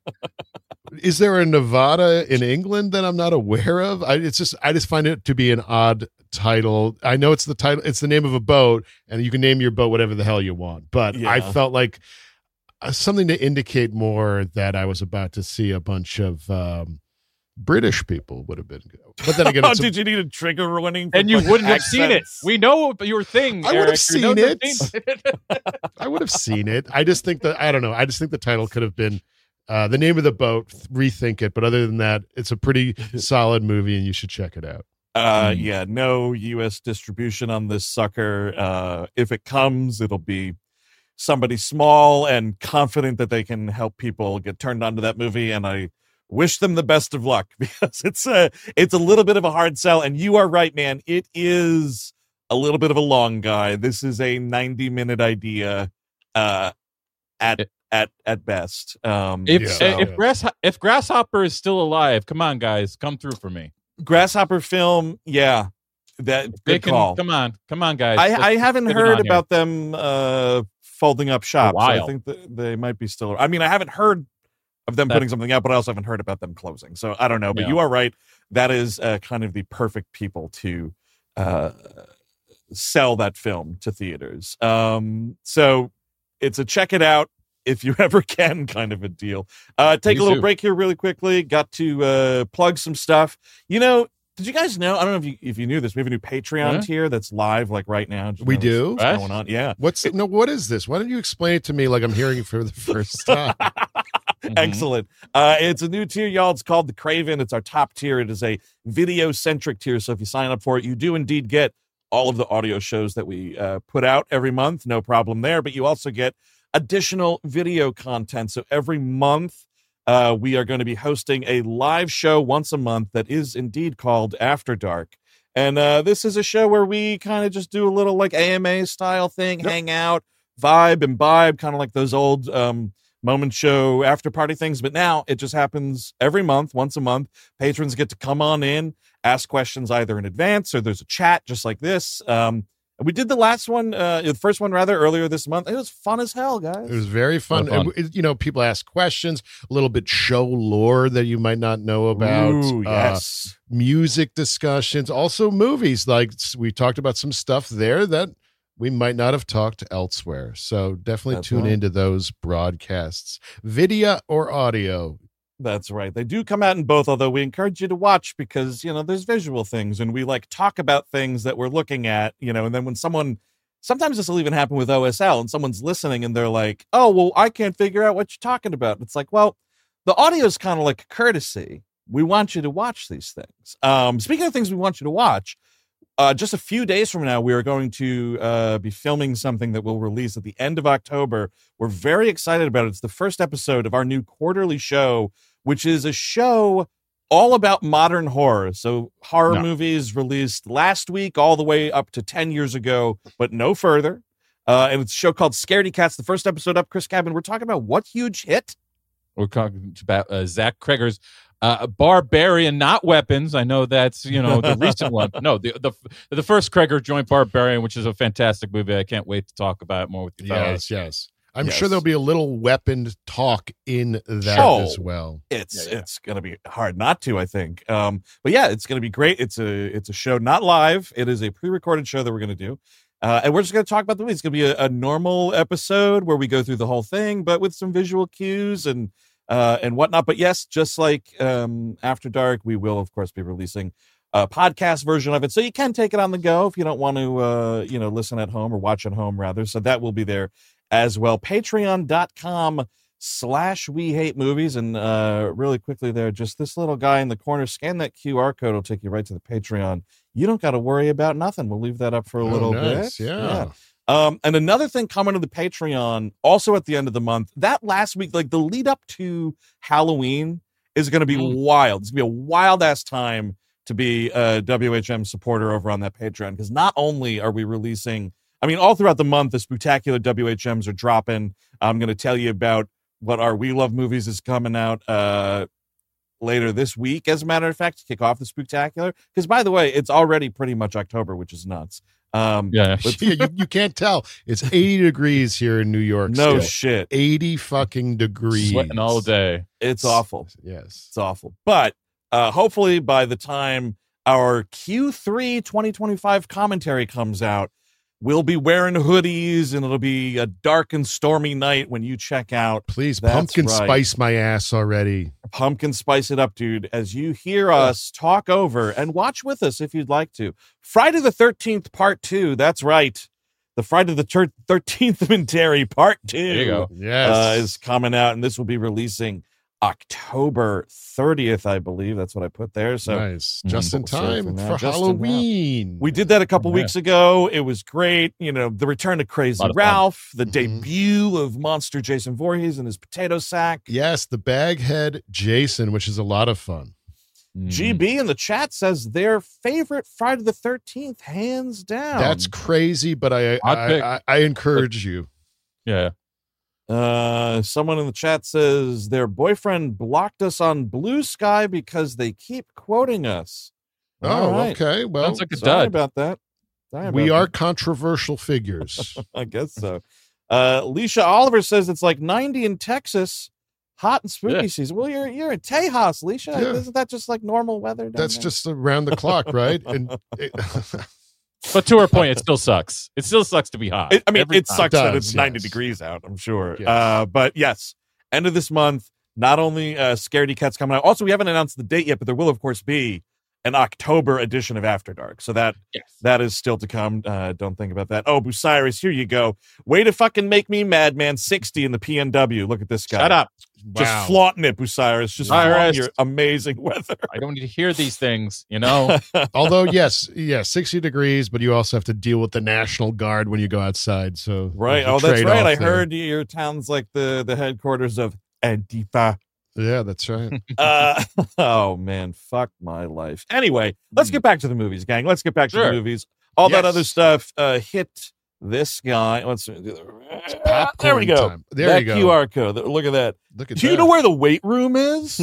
is there a Nevada in England that I'm not aware of? I, it's just, I just find it to be an odd title. I know it's the title, it's the name of a boat, and you can name your boat whatever the hell you want. But yeah. I felt like uh, something to indicate more that I was about to see a bunch of um, British people would have been good. But then again, oh, did you need a trigger warning? And you wouldn't accents? have seen it. We know your thing. I would have seen you know it. I would have seen it. I just think that I don't know. I just think the title could have been uh, the name of the boat. Rethink it. But other than that, it's a pretty solid movie, and you should check it out. Uh, mm. Yeah, no U S distribution on this sucker. Uh, if it comes, it'll be somebody small and confident that they can help people get turned on to that movie. And I wish them the best of luck, because it's a, it's a little bit of a hard sell. And you are right, man. It is a little bit of a long guy. This is a ninety minute idea, uh, at, it, at, at best. Um, if, so. if, grass, if Grasshopper is still alive, come on, guys, come through for me. Grasshopper film, yeah, that good can, call. Come on, come on, guys. I, I haven't heard about here. them uh, folding up shop. So I think that they might be still. I mean, I haven't heard of them That's, putting something out, but I also haven't heard about them closing. So I don't know. But yeah. you are right. That is uh, kind of the perfect people to uh, sell that film to theaters. Um, so it's a check it out if you ever can kind of a deal. Uh, take Me a little too. break here really quickly. Got to uh, plug some stuff. You know, did you guys know? I don't know if you if you knew this. We have a new Patreon yeah. tier that's live like right now. We do? What's, what's going on? Yeah. What's no? What is this? Why don't you explain it to me like I'm hearing it for the first time? mm-hmm. Excellent. Uh, it's a new tier, y'all. It's called the Craven. It's our top tier. It is a video-centric tier. So if you sign up for it, you do indeed get all of the audio shows that we uh, put out every month. No problem there. But you also get additional video content. So every month, uh, we are going to be hosting a live show once a month that is indeed called After Dark. And uh, this is a show where we kind of just do a little like A M A style thing, yep. hang out, vibe, imbibe, kind of like those old um, moment show after party things. But now it just happens every month, once a month. Patrons get to come on in, ask questions either in advance or there's a chat just like this. Um, We did the last one, uh, the first one rather earlier this month. It was fun as hell, guys. It was very fun. fun. It, it, you know, people ask questions, a little bit show lore that you might not know about. Ooh, yes. Uh, music discussions, also movies. Like we talked about some stuff there that we might not have talked elsewhere. So definitely That's tune right. into those broadcasts, video or audio. That's right. They do come out in both, although we encourage you to watch because, you know, there's visual things and we like talk about things that we're looking at, you know, and then when someone, sometimes this will even happen with O S L and someone's listening and they're like, oh, well, I can't figure out what you're talking about. It's like, well, the audio is kind of like a courtesy. We want you to watch these things. Um, speaking of things we want you to watch, uh, just a few days from now, we are going to uh, be filming something that will release at the end of October. We're very excited about it. It's the first episode of our new quarterly show, which is a show all about modern horror. So horror No. movies released last week all the way up to ten years ago, but no further. Uh, and it's a show called Scaredy Cats. The first episode up, Chris Cabin. We're talking about what huge hit? We're talking about uh, Zach Kreger's uh, Barbarian, not Weapons. I know that's, you know, the recent one. No, the, the the first Kreger joint, Barbarian, which is a fantastic movie. I can't wait to talk about it more with you fellas. Yes, yes. I'm Yes. sure there'll be a little weaponed talk in that Oh. as well. It's Yeah, yeah. it's gonna be hard not to, I think. Um, but yeah, it's gonna be great. It's a it's a show not live. It is a pre-recorded show that we're gonna do, uh, and we're just gonna talk about the movie. It's gonna be a, a normal episode where we go through the whole thing, but with some visual cues and uh, and whatnot. But yes, just like um, After Dark, we will of course be releasing a podcast version of it, so you can take it on the go if you don't want to, uh, you know, listen at home or watch at home rather. So that will be there as well. Patreon.com slash we hate movies. And uh, really quickly there, just this little guy in the corner, scan that Q R code, will take you right to the Patreon. You don't got to worry about nothing. We'll leave that up for a Oh, little nice. bit. Yeah. Um, and another thing coming to the Patreon also at the end of the month, that last week, like the lead up to Halloween is going to be Mm. wild. It's going to be a wild ass time to be a W H M supporter over on that Patreon, because not only are we releasing, I mean, all throughout the month, the spectacular W H Ms are dropping. I'm going to tell you about what our We Love Movies is coming out uh, later this week, as a matter of fact, to kick off the spectacular. Because, by the way, it's already pretty much October, which is nuts. Um, Yeah. yeah, you, you can't tell. It's eighty degrees here in New York. no still. shit. eighty fucking degrees. Sweating all day. It's awful. Yes. It's awful. But uh, hopefully by the time our Q three twenty twenty-five commentary comes out, we'll be wearing hoodies and it'll be a dark and stormy night when you check out. Please, That's pumpkin right. spice my ass already. Pumpkin Spice It Up, dude, as you hear us talk over and watch with us if you'd like to. Friday the thirteenth, part two. That's right. The Friday the ter- thirteenth Mentary, part two. There you go. Yes. Uh, is coming out, and this will be releasing October thirtieth, I believe. That's what I put there. So nice. Mhm. Just in So time for now, for just in time. Halloween. we did that a couple Yeah. weeks ago. It was great. You know, the return of Crazy Lot of fun. Ralph, the Mhm. debut of monster Jason Voorhees and his potato sack. Yes, the baghead Jason, which is a lot of fun. Mhm. G B in the chat says their favorite Friday the thirteenth, hands down. That's crazy, but I Hot I, pick. I, I encourage you. Yeah. Uh, someone in the chat says their boyfriend blocked us on Blue Sky because they keep quoting us. Oh, All right. okay. Well, Sounds like a Sorry dud. about that. Sorry we about are that. controversial figures. I guess so. Uh, Alicia Oliver says it's like ninety in Texas, hot and spooky Yeah. season. Well, you're you're in Tejas, Alicia. Yeah. Isn't that just like normal weather? down That's there? just around the clock, right? And it, But to her point, it still sucks. It still sucks to be hot. It, I mean, Every it time. sucks that does, it's ninety yes. degrees out, I'm sure. Yes. Uh, but yes, end of this month, not only uh, Scaredy Cats coming out, also, we haven't announced the date yet, but there will, of course, be an October edition of After Dark. So that Yes. that is still to come. Uh, don't think about that. Oh, Bucyrus, here you go. Way to fucking make me mad, man. sixty in the P N W. Look at this guy. Shut up. Just wow. flaunting it, Bucyrus. Just Bucyrus. flaunting your amazing weather. I don't need to hear these things, you know? Although, yes, yeah, sixty degrees, but you also have to deal with the National Guard when you go outside. So Right. there's a Oh, that's right. trade-off I there. heard your town's like the, the headquarters of Antifa. Yeah, that's right. Uh, oh man, fuck my life. Anyway, let's get back to the movies, gang. Let's get back to Sure. the movies. All that Yes. other stuff. Uh, hit this guy. Let's do the- Popcorn there we go. time. There that you go. Q R code. Look at that. Look at Do that. you know where the weight room is?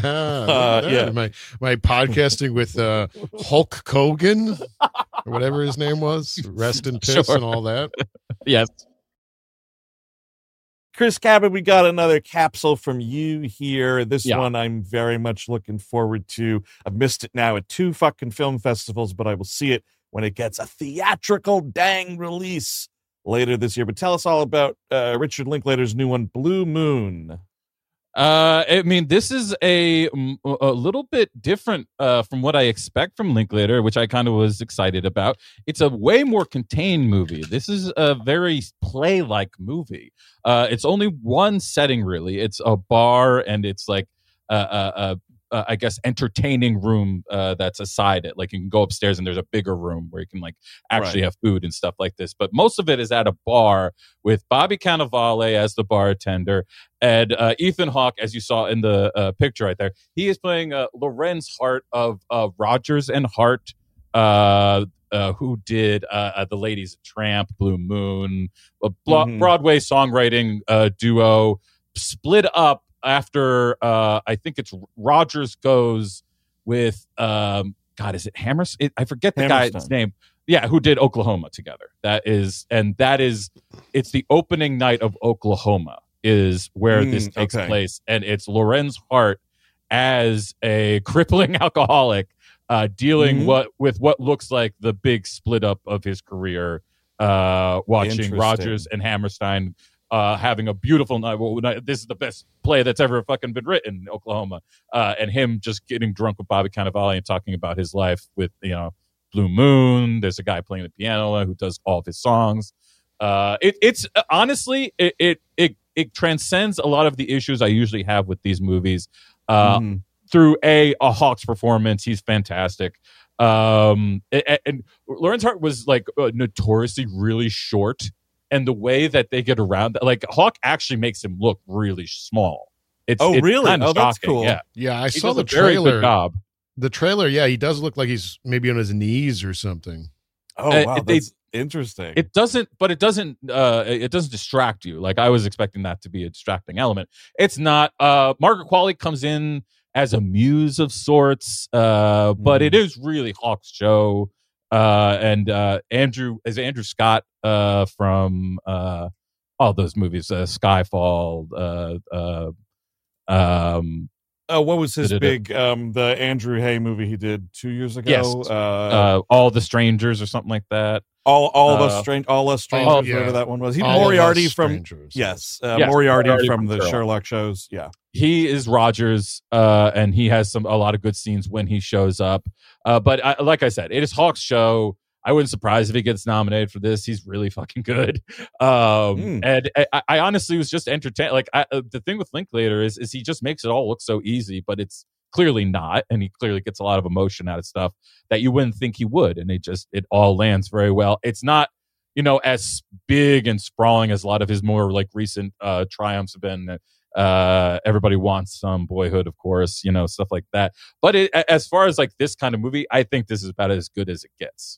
uh, yeah. My my podcasting with uh, Hulk Hogan or whatever his name was. Rest in piss Sure. and all that. Yes. Chris Cabot, we got another capsule from you here. This Yeah. one I'm very much looking forward to. I've missed it now at two fucking film festivals, but I will see it when it gets a theatrical dang release later this year. But tell us all about uh, Richard Linklater's new one, Blue Moon. Uh, I mean, this is a a little bit different uh, from what I expect from Linklater, which I kind of was excited about. It's a way more contained movie. This is a very play-like movie. Uh, it's only one setting, really. It's a bar, and it's like a, a, a uh, I guess, entertaining room uh, that's aside it. Like you can go upstairs and there's a bigger room where you can like actually Right. have food and stuff like this. But most of it is at a bar with Bobby Cannavale as the bartender and uh, Ethan Hawke, as you saw in the uh, picture right there. He is playing uh, Lorenz Hart of uh, Rodgers and Hart, uh, uh, who did uh, uh, The Ladies of Tramp, Blue Moon, a blo- Mhm. Broadway songwriting uh, duo, split up after uh, I think it's Rogers goes with um, God, is it Hammers? It, I forget the guy's Hammerstein. name. Yeah, who did Oklahoma together? That is, and that is, it's the opening night of Oklahoma is where Mm, this takes okay. place, and it's Lorenz Hart as a crippling alcoholic, uh, dealing Mhm. what with what looks like the big split up of his career. Uh, watching Interesting. Rogers and Hammerstein uh, having a beautiful night. Well, night- this is the best play that's ever fucking been written in Oklahoma. Uh, and him just getting drunk with Bobby Cannavale and talking about his life with, you know, Blue Moon. There's a guy playing the piano who does all of his songs. Uh, it, it's uh, honestly, it, it, it, it transcends a lot of the issues I usually have with these movies. Uh, Mhm. through a, a Hawks performance. He's fantastic. Um, and, and Lorenz Hart was like uh, notoriously really short. And the way that they get around that, like Hawk actually makes him look really small. It's, Oh, it's really? kinda Oh, that's shocking. cool. Yeah. Yeah, I He saw does the a very good trailer. job. The trailer, yeah, he does look like he's maybe on his knees or something. Oh, Uh, wow. they- That's interesting. It doesn't, but it doesn't. Uh, it doesn't distract you. Like I was expecting that to be a distracting element. It's not. Uh, Margaret Qualley comes in as a muse of sorts, uh, but Mhm. it is really Hawk's show. Uh, and uh, Andrew is Andrew Scott uh, from uh, all those movies, uh, Skyfall. Uh, uh, um, Oh, what was his Da-da-da. big um the Andrew Hay movie he did two years ago? Yes. Uh, uh, All the Strangers or something like that. all all of uh, us strange all us strangers, Oh, yeah. whatever that one was. He All of Moriarty Us from Strangers. yes, uh, Yes, Moriarty, Moriarty from from the Sherlock. Sherlock shows. Yeah. He is Rogers, uh, and he has some a lot of good scenes when he shows up. Uh, but I, like I said, it is Hawk's show. I wouldn't surprise if he gets nominated for this. He's really fucking good. Um, Mm. And I, I honestly was just entertained. Like I, uh, the thing with Linklater is, is he just makes it all look so easy, but it's clearly not, and he clearly gets a lot of emotion out of stuff that you wouldn't think he would, and it just it all lands very well. It's not, you know, as big and sprawling as a lot of his more like recent uh, triumphs have been. Uh, Everybody Wants Some, Boyhood, of course, you know, stuff like that. But it, as far as like this kind of movie, I think this is about as good as it gets.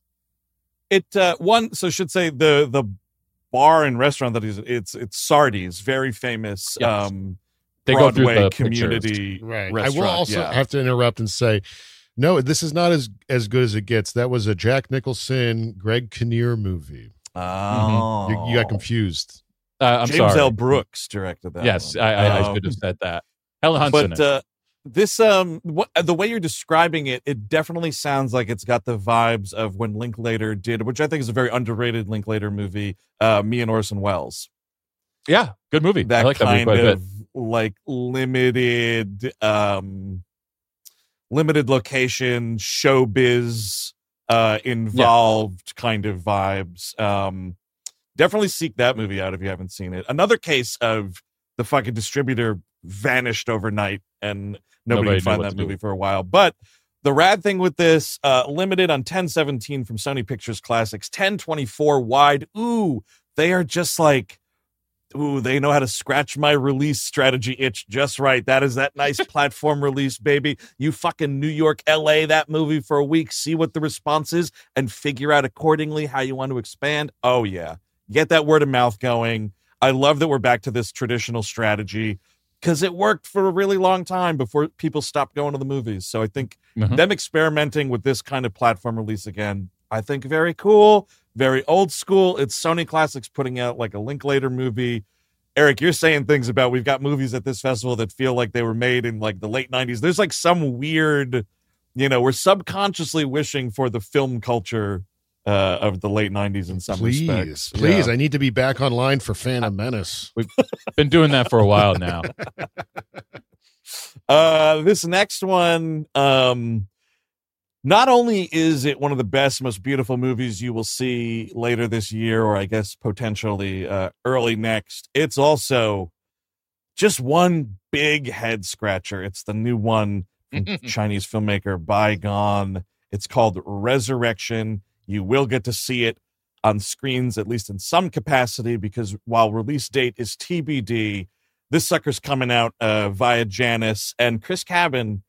It uh one so should say the the bar and restaurant that he's it's it's Sardi's, very famous Yes. um They go Broadway through the community Right. I restaurant. will also yeah. have to interrupt and say, no, this is not as as good as it gets. That was a Jack Nicholson, Greg Kinnear movie. Oh. You, you got confused. Uh, I'm James sorry. L. Brooks directed that. Yes, one. I, I, I Um, should have said that. Helen Hunt's in but it. uh this um what the way you're describing it, it definitely sounds like it's got the vibes of when Linklater did, which I think is a very underrated Linklater movie, uh Me and Orson Welles. Yeah, good movie. That I like that movie kind quite a bit. of like limited um limited location showbiz uh involved kind of vibes. Um definitely seek that movie out if you haven't seen it. Another case of the fucking distributor vanished overnight and nobody, Nobody could knew find what that to do. movie for a while. But the rad thing with this, uh limited on ten seventeen from Sony Pictures Classics, ten twenty-four wide. Ooh, they are just like, ooh, they know how to scratch my release strategy itch just right. That is that nice platform release, baby. You fucking New York, L A that movie for a week, see what the response is, and figure out accordingly how you want to expand. Oh, yeah. Get that word of mouth going. I love that we're back to this traditional strategy because it worked for a really long time before people stopped going to the movies. So I think Mhm. them experimenting with this kind of platform release again, I think very cool, very old school. It's Sony Classics putting out like a Linklater movie. Eric, you're saying things about we've got movies at this festival that feel like they were made in like the late nineties. There's like some weird, you know, we're subconsciously wishing for the film culture uh, of the late nineties in some Please, respects. please. Yeah. I need to be back online for Phantom Menace. Been doing that for a while now. Uh, this next one, um, not only is it one of the best, most beautiful movies you will see later this year, or I guess potentially uh, early next, it's also just one big head scratcher. It's the new one from Chinese filmmaker Bygone. It's called Resurrection. You will get to see it on screens, at least in some capacity, because while release date is T B D, this sucker's coming out uh, via Janus. And Chris Cabin,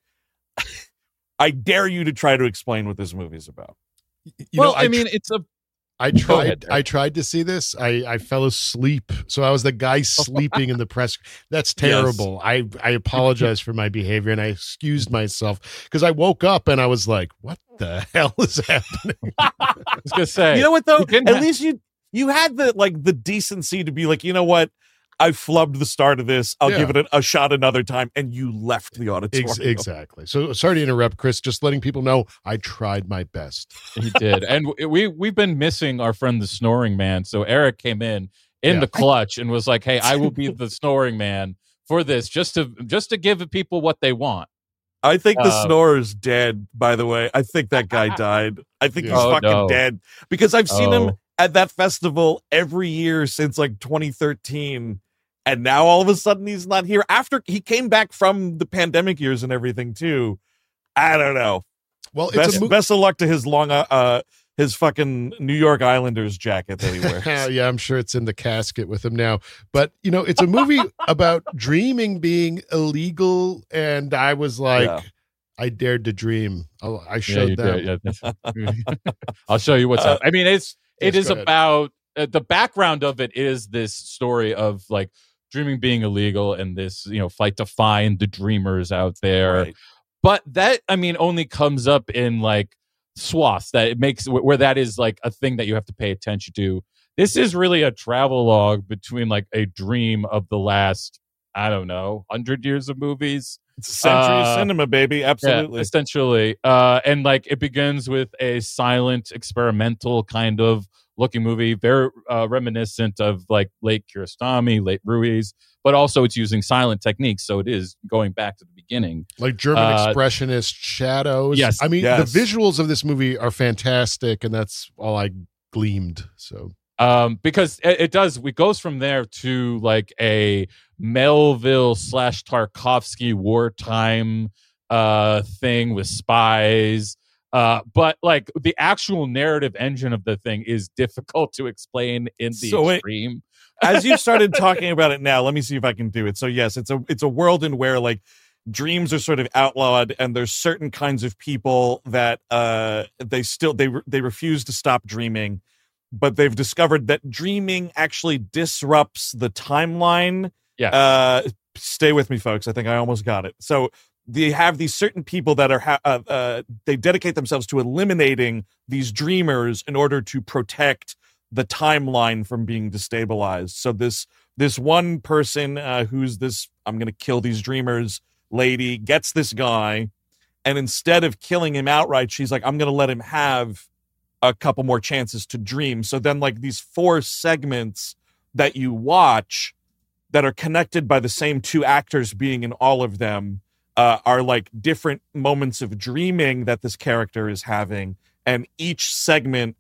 I dare you to try to explain what this movie's about. You well, know, I, I mean, tr- it's a. I Go tried. ahead, I tried to see this. I, I fell asleep, so I was the guy sleeping in the press. That's terrible. Yes. I I apologize for my behavior, and I excused myself because I woke up and I was like, "What the hell is happening?" I was gonna say, you know what though? At ha- least you you had the like the decency to be like, you know what? I flubbed the start of this. I'll yeah. give it a, a shot another time. And you left the auditorium. Ex- exactly. So sorry to interrupt, Chris. Just letting people know I tried my best. He did. And we, we've been missing our friend, the snoring man. So Eric came in in Yeah. the clutch and was like, hey, I will be the snoring man for this, just to just to give people what they want. I think the Uh, snorer's dead, by the way. I think that guy died. I think Yeah. he's Oh, fucking no. dead. Because I've seen Oh. him at that festival every year since like twenty thirteen. And now all of a sudden he's not here. After he came back from the pandemic years and everything too. I don't know. Well, it's Best, a mo- best of luck to his long, uh, uh, his fucking New York Islanders jacket that he wears. yeah, I'm sure it's in the casket with him now. But you know, it's a movie about dreaming being illegal, and I was like, Yeah. I dared to dream. Oh, I Yeah, showed you them. did. Yeah, that's- I'll show you what's Uh, up. I mean, it's it yes, is go ahead. about uh, the background of it is this story of like dreaming being illegal and this, you know, fight to find the dreamers out there. Right. But that, I mean, only comes up in like swaths that it makes where that is like a thing that you have to pay attention to. This is really a travel log between like a dream of the last, I don't know, hundred years of movies. It's a century of Uh, cinema, baby. Absolutely. Yeah, essentially. Uh, and like it begins with a silent, experimental kind of looking movie, very uh, reminiscent of like late Kiarostami, late Ruiz, but also it's using silent techniques. So it is going back to the beginning. Like German Uh, expressionist shadows. yes, I mean, yes. the visuals of this movie are fantastic, and that's all I gleamed. So Um, because it, it does, it goes from there to like a Melville slash Tarkovsky wartime uh, thing with spies. Uh, but like the actual narrative engine of the thing is difficult to explain in the So wait. extreme. As you started talking about it now, let me see if I can do it. So yes, it's a it's a world in where like dreams are sort of outlawed, and there's certain kinds of people that uh they still they they refuse to stop dreaming, but they've discovered that dreaming actually disrupts the timeline. Yeah. Uh, stay with me, folks. I think I almost got it. So they have these certain people that are ha- uh, uh, they dedicate themselves to eliminating these dreamers in order to protect the timeline from being destabilized. So this this one person uh, who's this I'm going to kill these dreamers lady gets this guy, and instead of killing him outright, she's like, I'm going to let him have a couple more chances to dream. So then like these four segments that you watch that are connected by the same two actors being in all of them uh, are like different moments of dreaming that this character is having. And each segment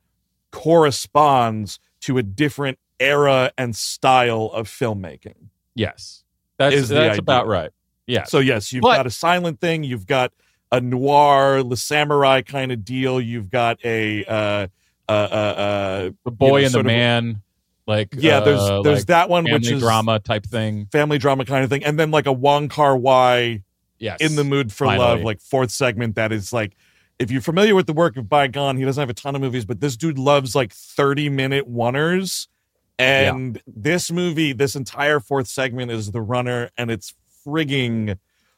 corresponds to a different era and style of filmmaking. Yes. That's, Is the that's idea. about right. Yeah. So yes, you've But- got a silent thing. You've got a noir, the samurai kind of deal. You've got a, uh, uh, uh, uh, the boy you know, and the sort of- man, like, yeah, there's, uh, there's like that one, which family is drama type thing. family drama kind of thing. And then like a Wong Kar-wai, Yes. In the Mood for Finally. Love, like fourth segment. That is like, if you're familiar with the work of Bygone, he doesn't have a ton of movies, but this dude loves like thirty minute oneers. And this movie, this entire fourth segment is the runner, and it's frigging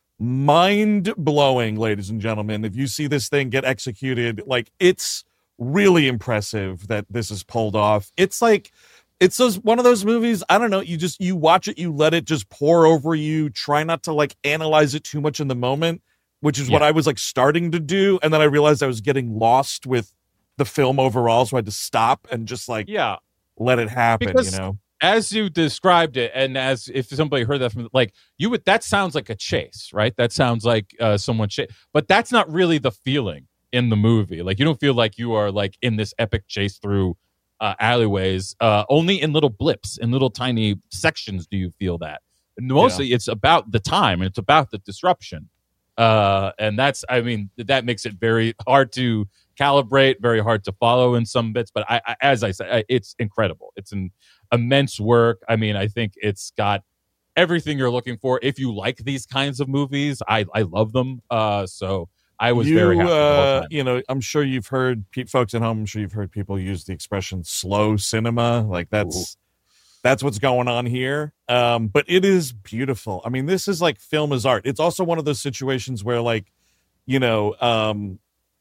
mind blowing, ladies and gentlemen. If you see this thing get executed, like it's really impressive that this is pulled off. It's like, it's those one of those movies, I don't know, you just you watch it, you let it just pour over you, try not to like analyze it too much in the moment, which is what Yeah. I was like starting to do, and then I realized I was getting lost with the film overall, so I had to stop and just like Yeah. let it happen, Because- you know. As you described it, and as if somebody heard that from like you would, that sounds like a chase, right? That sounds like uh, someone chase, but that's not really the feeling in the movie. Like you don't feel like you are like in this epic chase through uh, alleyways. Uh, only in little blips, in little tiny sections, do you feel that. And mostly, it's about the time and it's about the disruption. Uh, and that's, I mean, that makes it very hard to calibrate, very hard to follow in some bits. But I, I as I said, it's incredible. It's an immense work. I mean, I think it's got everything you're looking for. If you like these kinds of movies, I, I love them. Uh, so I was you, very happy. The whole uh, time. You know, I'm sure you've heard pe- folks at home. I'm sure you've heard people use the expression "slow cinema." Like that's. Ooh. That's what's going on here. Um, but it is beautiful. I mean, this is like film is art. It's also one of those situations where, like, you know, um,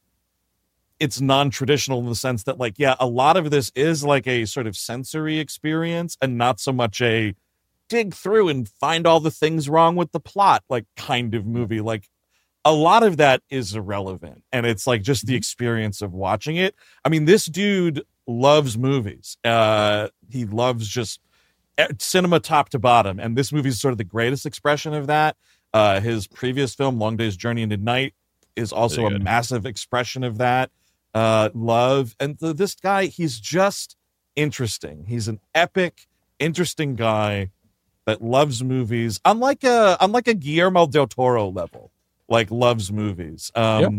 it's non-traditional in the sense that, like, yeah, a lot of this is like a sort of sensory experience and not so much a dig through and find all the things wrong with the plot, like, kind of movie. Like, a lot of that is irrelevant. And it's like just the experience of watching it. I mean, this dude loves movies. Uh, he loves just cinema top to bottom, and this movie is sort of the greatest expression of that. Uh, his previous film, Long Day's Journey into Night, is also a massive expression of that. Uh, love, and th- this guy, he's just interesting. He's an epic, interesting guy that loves movies, unlike a unlike a Guillermo del Toro level, like loves movies. Um, yep.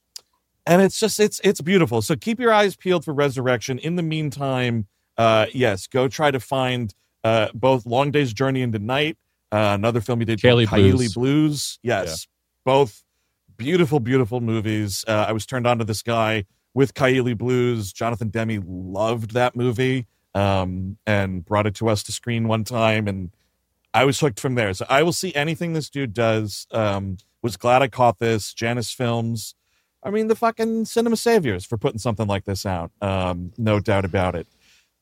And it's just it's it's beautiful. So keep your eyes peeled for Resurrection. In the meantime, uh, yes, go try to find. Uh, both Long Day's Journey into Night, uh, another film he did, Kaylee Blues. Blues. Yes, yeah. Both beautiful, beautiful movies. Uh, I was turned on to this guy with Kaylee Blues. Jonathan Demme loved that movie um, and brought it to us to screen one time, and I was hooked from there. So I will see anything this dude does. Um, was glad I caught this. Janus Films. I mean, the fucking cinema saviors for putting something like this out. Um, no doubt about it.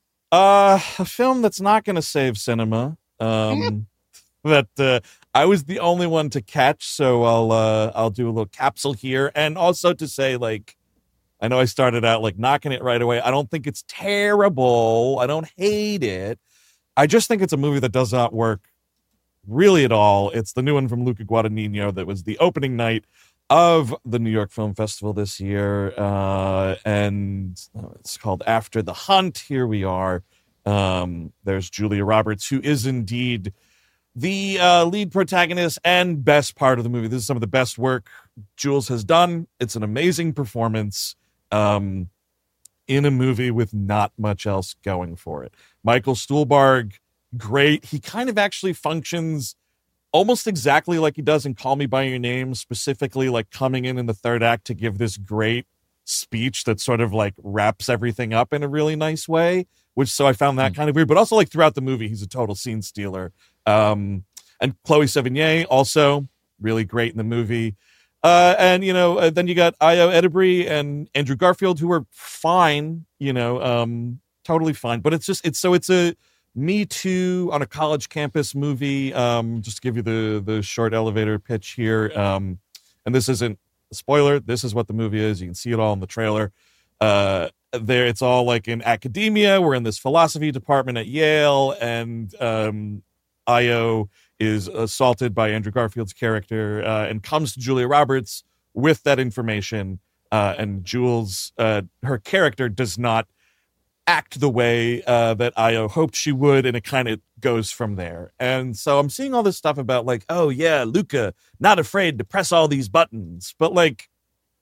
Uh, a film that's not going to save cinema. Um, that uh, I was the only one to catch, so I'll uh, I'll do a little capsule here, and also to say, like, I know I started out like knocking it right away. I don't think it's terrible. I don't hate it. I just think it's a movie that does not work really at all. It's the new one from Luca Guadagnino that was the opening night of the New York Film Festival this year, uh, and it's called After the Hunt. Here we are. Um, there's Julia Roberts, who is indeed the uh, lead protagonist and best part of the movie. This is some of the best work Jules has done. It's an amazing performance um, in a movie with not much else going for it. Michael Stuhlbarg, great. He kind of actually functions almost exactly like he does in Call Me By Your Name, specifically like coming in in the third act to give this great speech that sort of like wraps everything up in a really nice way, which so I found that mm. kind of weird, but also like throughout the movie, he's a total scene stealer. Um, and Chloe Sevigny also really great in the movie. Uh, and, you know, uh, then you got Ayo Edebiri and Andrew Garfield, who are fine, you know, um, totally fine, but it's just, it's so it's a, Me Too on a college campus movie. Um, just to give you the the short elevator pitch here. Um, and this isn't a spoiler. This is what the movie is. You can see it all in the trailer. Uh, there, it's all like in academia. We're in this philosophy department at Yale, and um, Ayo is assaulted by Andrew Garfield's character uh, and comes to Julia Roberts with that information. Uh, and Jules, uh, her character, does not act the way uh, that Ayo hoped she would, and it kind of goes from there. And so I'm seeing all this stuff about like, oh yeah, Luca, not afraid to press all these buttons. But like,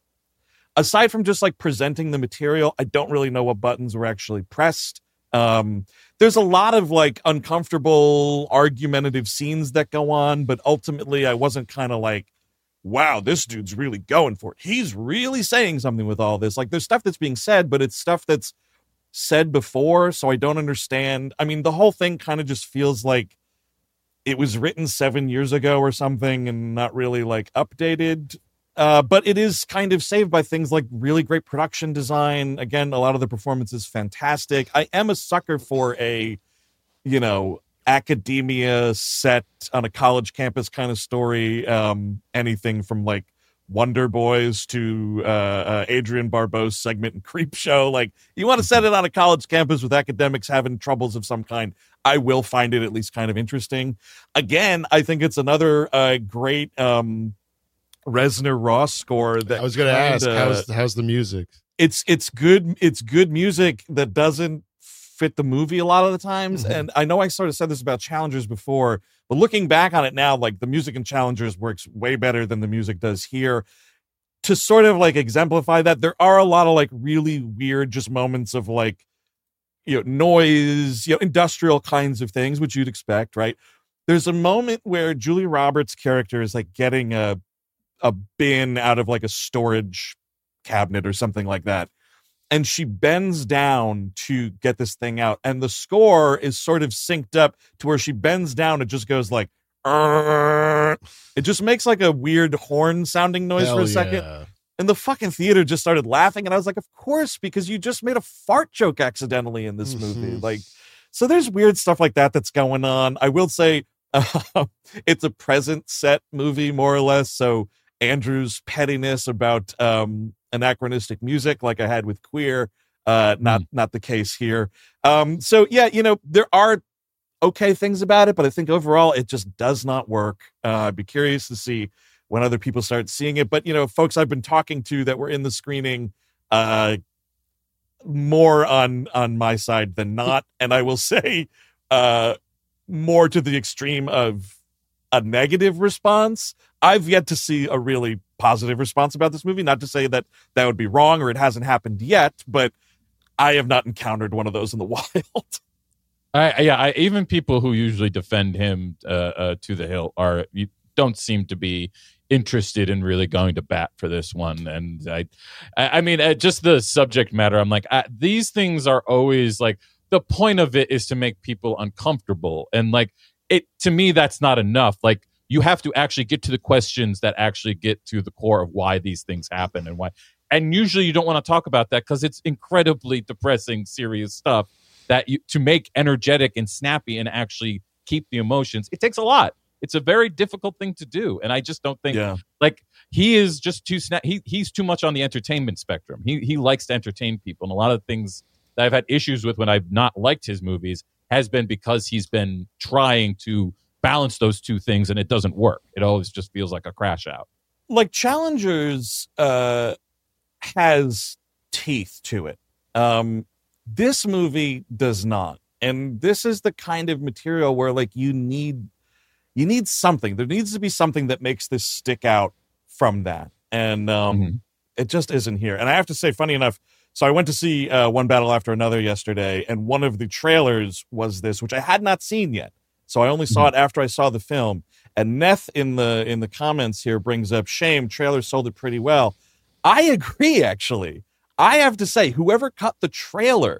aside from just like presenting the material, I don't really know what buttons were actually pressed. Um, there's a lot of like uncomfortable, argumentative scenes that go on, but ultimately I wasn't kind of like, wow, this dude's really going for it. He's really saying something with all this. Like there's stuff that's being said, but it's stuff that's said before, so I don't understand. I mean, the whole thing kind of just feels like it was written seven years ago or something and not really like updated. Uh, but it is kind of saved by things like really great production design. Again, a lot of the performance is fantastic. I am a sucker for a, you know, academia set on a college campus kind of story. Um, anything from like Wonder Boys to uh, uh, Adrienne Barbeau's segment in Creep Show. Like, you want to set it on a college campus with academics having troubles of some kind, I will find it at least kind of interesting. Again, I think it's another uh, great um, Reznor Ross score. That I was going to kinda, ask, how's how's the music? It's it's good. It's good music that doesn't fit the movie a lot of the times. Mhm. And I know I sort of said this about Challengers before, but looking back on it now, like the music in Challengers works way better than the music does here. To sort of like exemplify that, there are a lot of like really weird just moments of like, you know, noise, you know, industrial kinds of things, which you'd expect, right? There's a moment where Julia Roberts' character is like getting a a bin out of like a storage cabinet or something like that. And she bends down to get this thing out. And the score is sort of synced up to where she bends down. It just goes like, Arr! It just makes like a weird horn sounding noise Hell for a second. yeah. And the fucking theater just started laughing. And I was like, of course, because you just made a fart joke accidentally in this movie. Mhm. Like, so there's weird stuff like that that's going on. I will say uh, it's a present set movie, more or less. So Andrew's pettiness about um, anachronistic music, like I had with Queer, uh, not Mm. not the case here. Um, so yeah, you know, there are okay things about it, but I think overall it just does not work. Uh, I'd be curious to see when other people start seeing it. But you know, folks I've been talking to that were in the screening, uh, more on on my side than not, and I will say, uh, more to the extreme of a negative response. I've yet to see a really positive response about this movie. Not to say that that would be wrong or it hasn't happened yet, but I have not encountered one of those in the wild. I, yeah, I, even people who usually defend him uh, uh, to the hilt are you don't seem to be interested in really going to bat for this one. And I, I I mean, uh, just the subject matter. I'm like, uh, these things are always like the point of it is to make people uncomfortable, and like it to me, that's not enough. Like you have to actually get to the questions that actually get to the core of why these things happen and why. And usually, you don't want to talk about that because it's incredibly depressing, serious stuff. That you, to make energetic and snappy and actually keep the emotions, it takes a lot. It's a very difficult thing to do, and I just don't think Yeah. like he is just too snap. He he's too much on the entertainment spectrum. He he likes to entertain people, and a lot of things that I've had issues with when I've not liked his movies has been because he's been trying to balance those two things, and it doesn't work. It always just feels like a crash out. Like Challengers uh, has teeth to it. Um, this movie does not, and this is the kind of material where like you need you need something. There needs to be something that makes this stick out from that, and um, Mhm. it just isn't here. And I have to say, funny enough, so I went to see uh, One Battle After Another yesterday, and one of the trailers was this, which I had not seen yet. So I only saw it after I saw the film. And Neth in the in the comments here brings up, shame, trailer sold it pretty well. I agree, actually. I have to say, whoever cut the trailer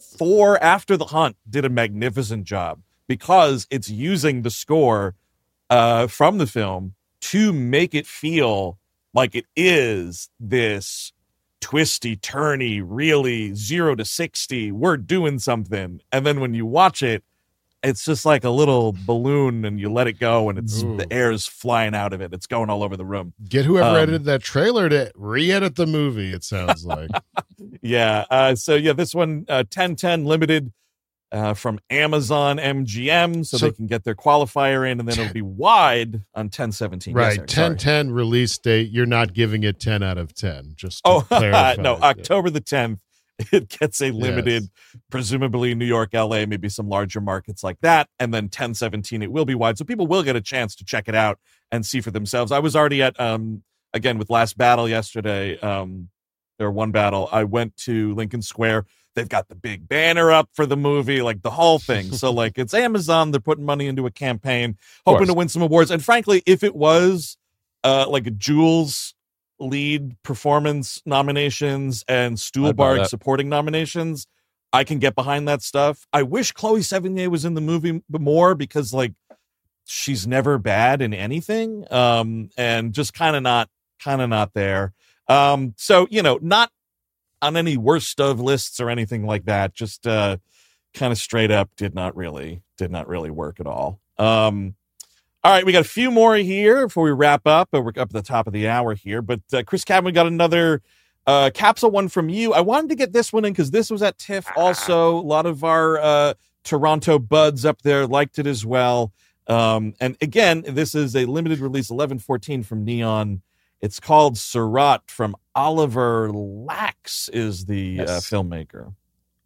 for After the Hunt did a magnificent job, because it's using the score uh, from the film to make it feel like it is this twisty, turny, really zero to sixty, we're doing something. And then when you watch it, it's just like a little balloon and you let it go and it's Ooh. the air's flying out of it. It's going all over the room. Get whoever Um, edited that trailer to re-edit the movie, it sounds like. Yeah. Uh, so yeah, this one, uh, ten ten limited uh, from Amazon M G M, so, So- they can get their qualifier in, and then it'll be wide on ten seventeen. Yes, Right. sir. ten Sorry. ten release date. You're not giving it ten out of ten. Just to Oh, clarify. no, Yeah. October the tenth. It gets a limited, presumably New York, L A, maybe some larger markets like that. And then ten seventeen, it will be wide. So people will get a chance to check it out and see for themselves. I was already at, um, again, with Last Battle yesterday, um, or One Battle. I went to Lincoln Square. They've got the big banner up for the movie, like the whole thing. So, like, it's Amazon. They're putting money into a campaign, hoping course. to win some awards. And frankly, if it was uh, like a Jules lead performance nominations and I'd buy Stuhlbarg that. supporting nominations, I can get behind that stuff. I wish Chloe Sevigny was in the movie more, because like she's never bad in anything, um, and just kind of not, kind of not there. Um, so you know, not on any worst of lists or anything like that. Just uh, kind of straight up did not really, did not really work at all. Um, All right, we got a few more here before we wrap up. We're up at the top of the hour here. But uh, Chris Cabin, we got another uh, capsule one from you. I wanted to get this one in because this was at TIFF also. A lot of our uh, Toronto buds up there liked it as well. Um, and again, this is a limited release, eleven fourteen from Neon. It's called Surratt from Oliver Lax is the uh, Yes. filmmaker.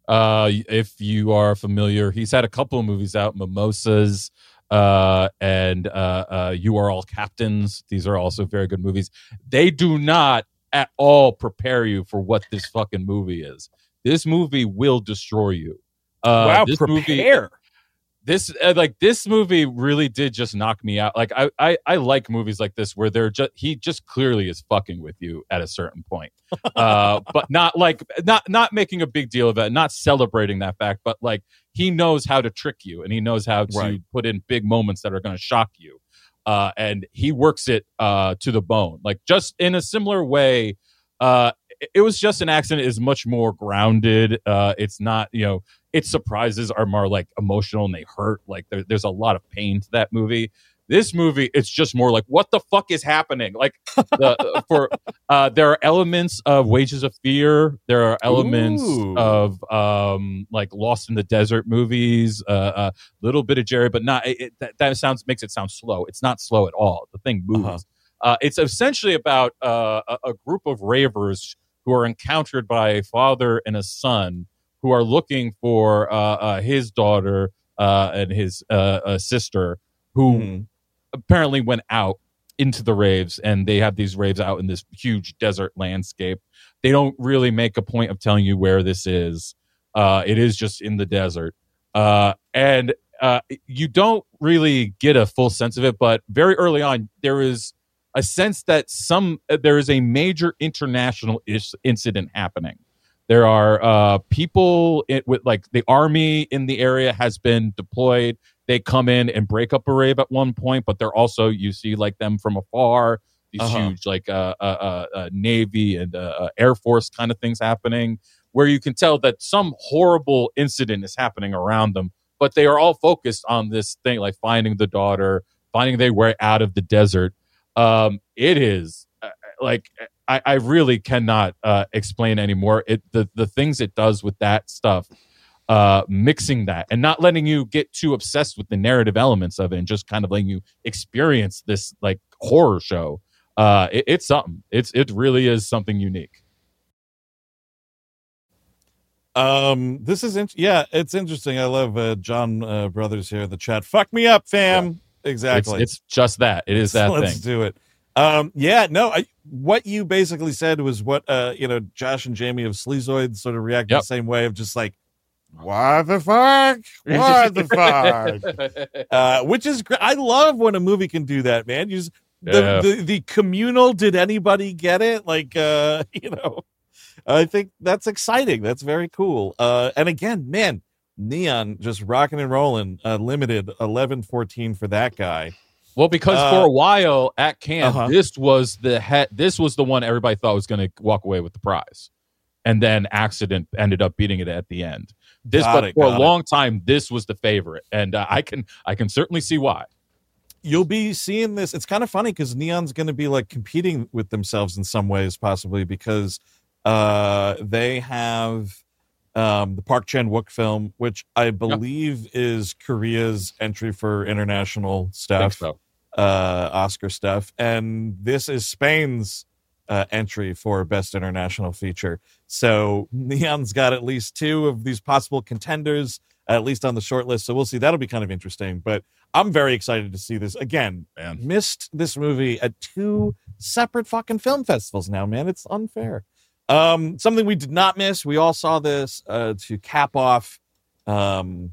Uh, if you are familiar, he's had a couple of movies out, Mimosas, uh, and uh, uh, You Are All Captains. These are also very good movies. They do not at all prepare you for what this fucking movie is. This movie will destroy you. Uh, wow, this prepare. movie, this uh, like this movie really did just knock me out. Like I, I, I like movies like this where they're just he just clearly is fucking with you at a certain point, uh, but not like not not making a big deal of it, not celebrating that fact, but like he knows how to trick you and he knows how to Right. put in big moments that are going to shock you, uh, and he works it uh, to the bone. Like just in a similar way, uh, it, it was just an accident is much more grounded. Uh, it's not you know. Its surprises are more like emotional and they hurt. Like there, there's a lot of pain to that movie. This movie, it's just more like, what the fuck is happening? Like the, for uh, there are elements of Wages of Fear. There are elements Ooh. of um, like Lost in the Desert movies. A uh, uh, little bit of Jerry, but not. It, that, that sounds makes it sound slow. It's not slow at all. The thing moves. Uh-huh. Uh, it's essentially about uh, a, a group of ravers who are encountered by a father and a son who are looking for uh, uh, his daughter uh, and his uh, uh, sister, who Mm-hmm. apparently went out into the raves, and they have these raves out in this huge desert landscape. They don't really make a point of telling you where this is. Uh, it is just in the desert. Uh, and uh, you don't really get a full sense of it, but very early on, there is a sense that some there is a major international is- incident happening. There are uh, people it, with like the army in the area has been deployed. They come in and break up a rave at one point, but they're also you see like them from afar. These Uh-huh. huge like uh, uh, uh, uh, Navy and uh, uh, Air Force kind of things happening, where you can tell that some horrible incident is happening around them. But they are all focused on this thing, like finding the daughter, finding their way out of the desert. Um, it is uh, like. I, I really cannot uh, explain anymore. It the the things it does with that stuff, uh, mixing that and not letting you get too obsessed with the narrative elements of it, and just kind of letting you experience this like horror show. Uh, it, it's something. It's it really is something unique. Um, this is in- yeah, it's interesting. I love uh, John uh, Brothers here in the chat. Fuck me up, fam. Yeah. Exactly. It's, it's just that. It is that Let's thing. do it. Um, yeah, no, I, what you basically said was what, uh, you know, Josh and Jamie of Sleazoids sort of react Yep. the same way of just like, what the fuck? What the fuck? Uh, which is great. I love when a movie can do that, man. You just, the, Yeah. the, the communal, did anybody get it? Like, uh, you know, I think that's exciting. That's very cool. Uh, and again, man, Neon just rocking and rolling, uh, limited eleven fourteen for that guy. Well, because Uh, for a while at camp, uh-huh. this was the he- this was the one everybody thought was going to walk away with the prize, and then Accident ended up beating it at the end. This, Got but it, for a got it. long time, this was the favorite, and uh, I can I can certainly see why. You'll be seeing this. It's kind of funny because Neon's going to be like competing with themselves in some ways, possibly because uh, they have um, the Park Chan-wook film, which I believe is Korea's entry for international Think stuff, so. uh, Oscar stuff, and this is Spain's uh, entry for Best International Feature. So Neon's got at least two of these possible contenders, at least on the short list. So we'll see. That'll be kind of interesting. But I'm very excited to see this again. Man. Missed this movie at two separate fucking film festivals now, man. It's unfair. Um, something we did not miss. We all saw this uh, to cap off um,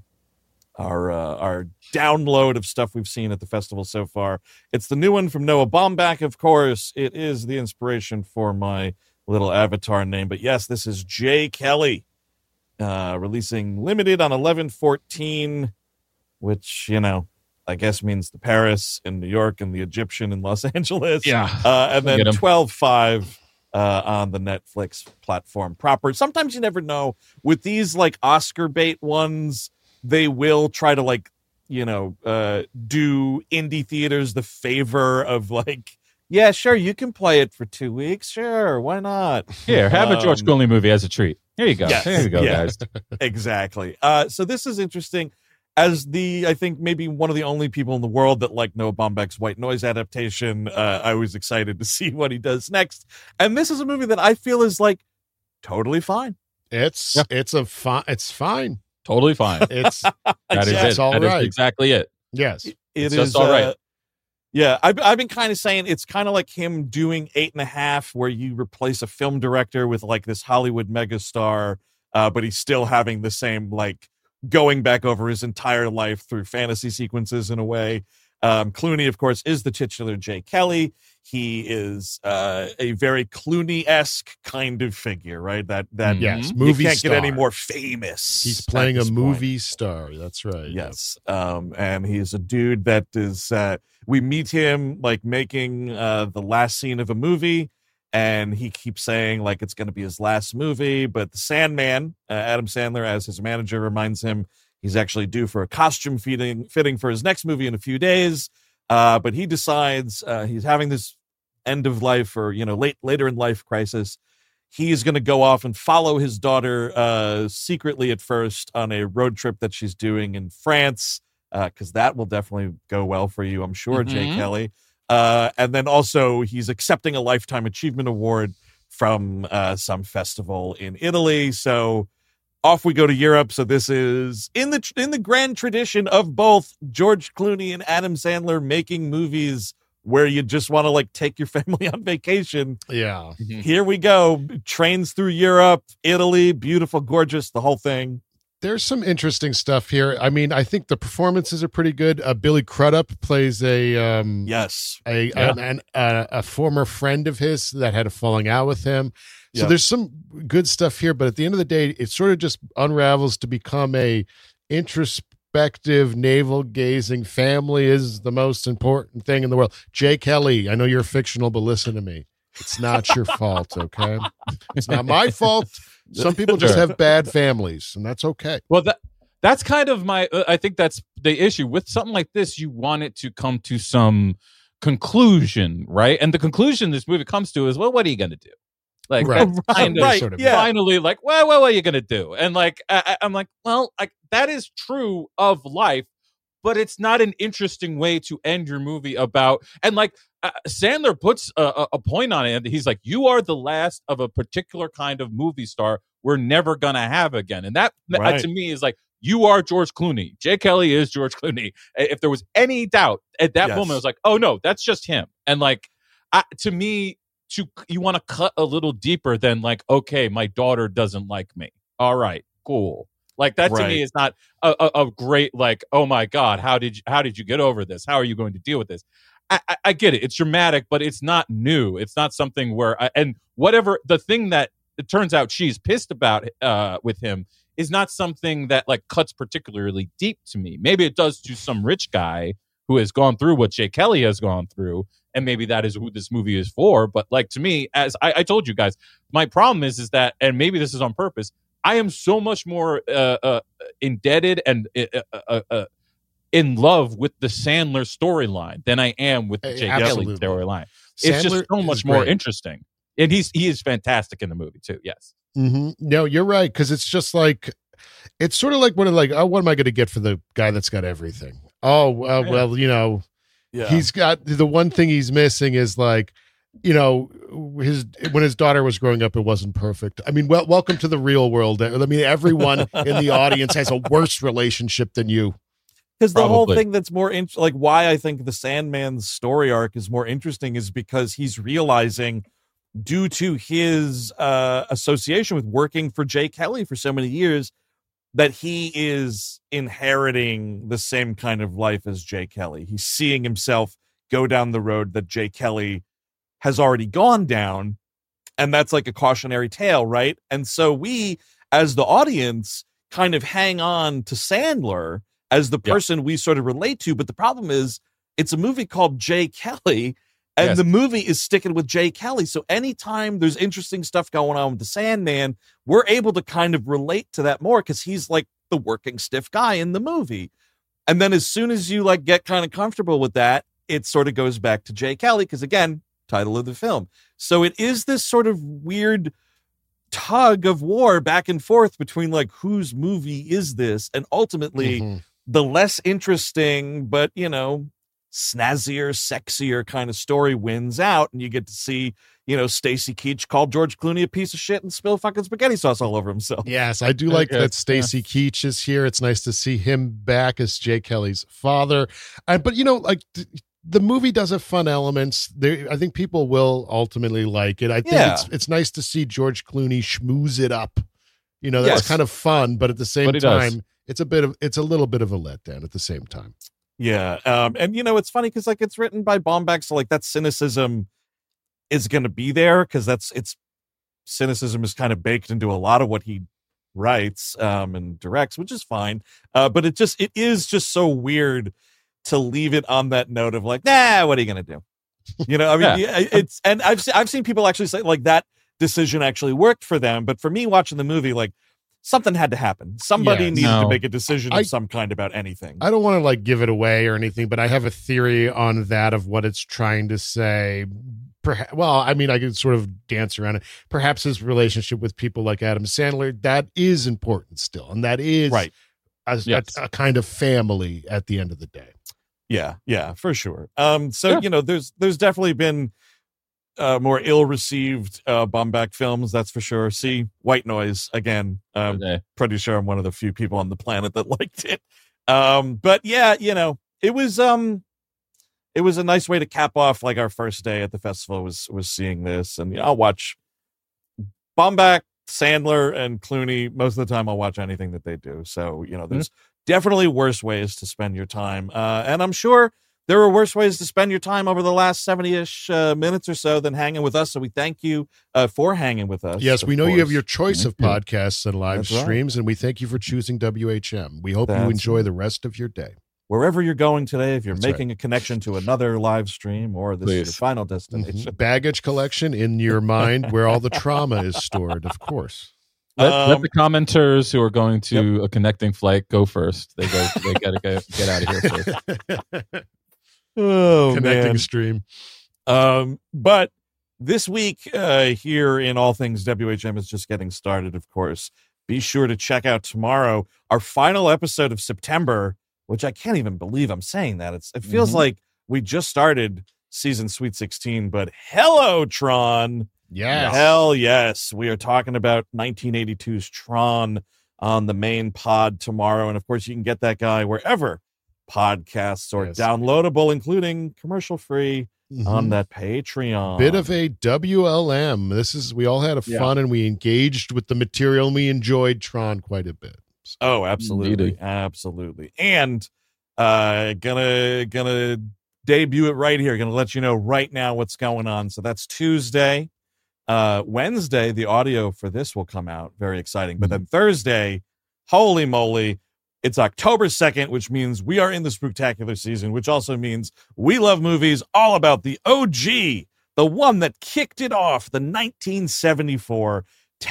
our uh, our download of stuff we've seen at the festival so far. It's the new one from Noah Baumbach, of course. It is the inspiration for my little avatar name. But yes, this is Jay Kelly uh, releasing limited on eleven fourteen, which, you know, I guess means the Paris in New York and the Egyptian in Los Angeles. Yeah. Uh, and Get then 'em. twelve five uh, on the Netflix platform proper. Sometimes you never know. With these like Oscar bait ones, they will try to like, you know, uh, do indie theaters the favor of like, yeah, sure, you can play it for two weeks. Sure, why not? Here, have a George Um, Clooney movie as a treat. Here you go. Yes, Here you go, yeah. guys. Exactly. Uh, so this is interesting. As the, I think maybe one of the only people in the world that like Noah Baumbach's White Noise adaptation, uh, I was excited to see what he does next. And this is a movie that I feel is like totally fine. It's Yeah. it's a fine. It's fine. Totally fine. It's That is It's it. all That is right. exactly it. yes. It It's is just all right. uh, yeah, I've, I've been kind of saying it's kind of like him doing Eight and a Half, where you replace a film director with like this Hollywood megastar, uh, but he's still having the same, like, going back over his entire life through fantasy sequences in a way. Um, Clooney, of course, is the titular Jay Kelly. He is uh, a very Clooney-esque kind of figure, right? That that Mhm. Yes. you Movie can't star. get any more famous. He's at playing a this point. movie star. That's right. Yes. Um, and he's a dude that is, uh, we meet him like making uh, the last scene of a movie, and he keeps saying like it's going to be his last movie. But the Sandman, uh, Adam Sandler, as his manager, reminds him he's actually due for a costume fitting, fitting for his next movie in a few days. Uh, but he decides uh, he's having this end of life or, you know, late later in life crisis. He's going to go off and follow his daughter uh, secretly at first on a road trip that she's doing in France, because uh, that will definitely go well for you, I'm sure, Jay Mhm. Kelly. Uh, and then also he's accepting a Lifetime Achievement Award from uh, some festival in Italy. So off we go to Europe. So this is in the in the grand tradition of both George Clooney and Adam Sandler making movies where you just want to like take your family on vacation. Yeah. Here we go. Trains through Europe, Italy, beautiful, gorgeous, the whole thing. There's some interesting stuff here. I mean, I think the performances are pretty good. Uh, Billy Crudup plays a um, Yes. a Yeah. an, an, a a former friend of his that had a falling out with him. So Yeah. there's some good stuff here, but at the end of the day, it sort of just unravels to become a introspective, navel gazing family is the most important thing in the world. Jay Kelly, I know you're fictional, but listen to me. It's not your fault, okay? It's not my fault. Some people just Sure. have bad families, and that's okay. Well, that that's kind of my. Uh, I think that's the issue with something like this. You want it to come to some conclusion, right? And the conclusion this movie comes to is, well, what are you going to do? Like, Right. that's kind of Right, sort of- yeah. finally, like, well, well, what are you going to do? And like, I, I- I'm like, well, like that is true of life, but it's not an interesting way to end your movie about. And like uh, Sandler puts a, a- a point on it. He's like, you are the last of a particular kind of movie star we're never gonna have again. And that uh, Right. to me is like, you are George Clooney. Jay Kelly is George Clooney. If there was any doubt at that Yes. moment, I was like, oh no, that's just him. And like, I, to me, to you want to cut a little deeper than like, okay, my daughter doesn't like me. All right, cool. Like that to Right. me is not a, a, a great like, oh my god, how did you how did you get over this? How are you going to deal with this? I, I, I get it. It's dramatic, but it's not new. It's not something where I, and whatever the thing that it turns out she's pissed about uh, with him is not something that like cuts particularly deep to me. Maybe it does to some rich guy who has gone through what Jay Kelly has gone through, and maybe that is who this movie is for. But like to me, as I, I told you guys, my problem is is that, and maybe this is on purpose, I am so much more uh, uh, indebted and uh, uh, uh, in love with the Sandler storyline than I am with the Uh, Jay Kelly absolutely. storyline. It's just Sandler so is much more great. interesting, and he's he is fantastic in the movie too. Yes. Mm-hmm. No, you're right, because it's just like it's sort of like what like oh, what am I going to get for the guy that's got everything? Oh, well, Yeah. well, you know, Yeah. he's got the one thing he's missing is like, you know, his when his daughter was growing up, it wasn't perfect. I mean, well, welcome to the real world. I mean, everyone in the audience has a worse relationship than you. Because the whole Probably. thing that's more int- like why I think the Sandman's story arc is more interesting is because he's realizing, due to his uh, association with working for Jay Kelly for so many years, that he is inheriting the same kind of life as Jay Kelly. He's seeing himself go down the road that Jay Kelly has already gone down. And that's like a cautionary tale, right? And so we, as the audience, kind of hang on to Sandler as the Yeah. person we sort of relate to. But the problem is, it's a movie called Jay Kelly, and Yes. the movie is sticking with Jay Kelly. So anytime there's interesting stuff going on with the Sandman, we're able to kind of relate to that more because he's like the working stiff guy in the movie. And then as soon as you like get kind of comfortable with that, it sort of goes back to Jay Kelly because, again, title of the film. So it is this sort of weird tug of war back and forth between like whose movie is this, and ultimately Mhm. the less interesting but, you know, snazzier, sexier kind of story wins out, and you get to see, you know, Stacy Keach call George Clooney a piece of shit and spill fucking spaghetti sauce all over himself. Yes, I do like Okay, that Stacy yeah. Keach is here. It's nice to see him back as Jay Kelly's father. And but you know, like th- the movie does have fun elements. There, I think people will ultimately like it. I think Yeah. it's it's nice to see George Clooney schmooze it up. You know, that's Yes. kind of fun, but at the same But he does. time, it's a bit of it's a little bit of a letdown at the same time. Yeah. Um, and you know, it's funny because like it's written by Baumbach, so like that cynicism is gonna be there because that's it's cynicism is kind of baked into a lot of what he writes um and directs, which is fine. Uh, but it just it is just so weird to leave it on that note of like, nah, what are you gonna do? You know, I mean, Yeah. yeah, it's and I've se- I've seen people actually say like that decision actually worked for them, but for me watching the movie, like something had to happen. Somebody Yes. needed to No. make a decision I- of some kind about anything. I don't want to like give it away or anything, but I have a theory on that of what it's trying to say. Perhaps, well, I mean, I could sort of dance around it. Perhaps his relationship with people like Adam Sandler, that is important still, and that is Right. a, Yes. a, a kind of family at the end of the day. Yeah, yeah, for sure. Um, so Yeah. you know, there's there's definitely been uh, more ill-received uh, Baumbach films, that's for sure. See, White Noise again. Um, Okay. pretty sure I'm one of the few people on the planet that liked it. Um, but yeah, you know, it was um, it was a nice way to cap off like our first day at the festival was was seeing this, and you know, I'll watch Baumbach, Sandler, and Clooney. Most of the time, I'll watch anything that they do. So you know, there's definitely worse ways to spend your time, uh, and I'm sure there were worse ways to spend your time over the last seventy-ish uh, minutes or so than hanging with us. So we thank you uh, for hanging with us. Yes, of we know you have course. your choice of Thank podcasts and live That's right. streams, and we thank you for choosing W H M. We hope you That's enjoy right. the rest of your day. Wherever you're going today, if you're That's making a connection to another live stream or this is your Please. final destination. Mhm. Baggage collection in your mind where all the trauma is stored, of course. Let, let Um, the commenters who are going to a connecting flight go first. They go. They gotta get, get out of here first. Oh, Connecting man. stream. Um, but this week uh, here in All Things W H M is just getting started, of course. Be sure to check out tomorrow our final episode of September, which I can't even believe I'm saying that. It's It feels Mhm. like we just started season Sweet sixteen, but hello, Tron. Yes. Hell yes. We are talking about nineteen eighty-two's Tron on the main pod tomorrow. And of course, you can get that guy wherever podcasts are Yes. downloadable, including commercial free Mhm. on that Patreon. Bit of a W L M. This is we all had a Yeah. fun and we engaged with the material and we enjoyed Tron quite a bit. Oh, absolutely. Indeed. Absolutely. And uh gonna gonna debut it right here. Gonna let you know right now what's going on. So that's Tuesday. Uh Wednesday, the audio for this will come out. Very exciting. But then Thursday, holy moly, it's October second, which means we are in the spooktacular season, which also means we love movies all about the O G, the one that kicked it off, the nineteen seventy-four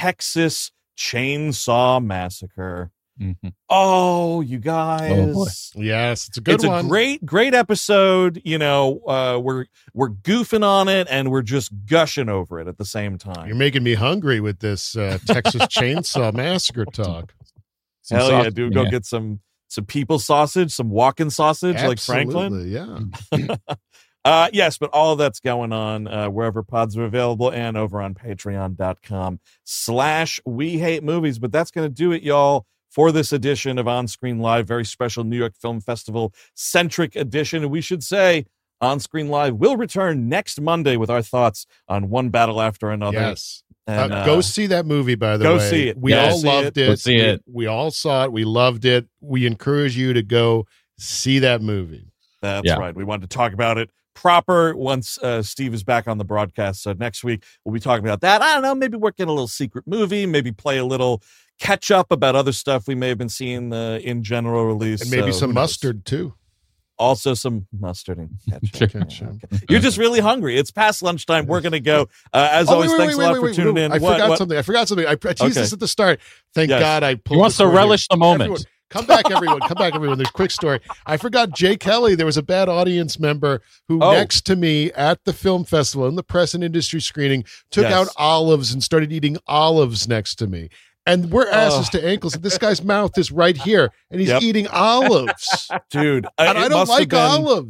Texas Chainsaw Massacre. Mhm. Oh, you guys. Oh, boy. Yes, it's a good it's one. a great, great episode. You know, uh, we're we're goofing on it and we're just gushing over it at the same You're time. making me hungry with this uh, Texas Chainsaw Massacre talk. Some Hell yeah, sausage dude! in Go there. get some some people sausage, some walking sausage like Franklin. Absolutely, yeah. Uh, yes, but all of that's going on uh, wherever pods are available and over on patreon.com slash we hate movies. But that's going to do it, y'all, for this edition of On Screen Live, very special New York Film Festival centric edition. And we should say On Screen Live will return next Monday with our thoughts on One Battle After Another. Yes. And, uh, uh, go see that movie, by the go way. see it. We Go all see loved it. it. Go see we, it. we all saw it. We loved it. We encourage you to go see that movie. That's Yeah. right. We wanted to talk about it proper once uh, Steve is back on the broadcast. So next week we'll be talking about that. I don't know. Maybe work in a little secret movie. Maybe play a little catch up about other stuff we may have been seeing uh, in general release. And maybe So some who knows? mustard, too. Also some mustard and ketchup. Chicken. Yeah, okay. You're just really hungry. It's past lunchtime. We're gonna go. Uh, as Oh, always, wait, thanks wait, a lot wait, for wait, tuning wait. in. I What- forgot what- something. I forgot something. I, I teased Okay. this at the start. Thank Yes. God I pulled He wants the to cord here. relish the moment. Everyone, come back, everyone. Come back, everyone. There's a quick story. I forgot Jay Kelly. There was a bad audience member who, Oh. next to me at the film festival in the press and industry screening, took Yes. out olives and started eating olives next to me. And we're asses Oh. to ankles. And this guy's mouth is right here, and he's Yep. eating olives. dude? uh, And it I don't must have like been- olives.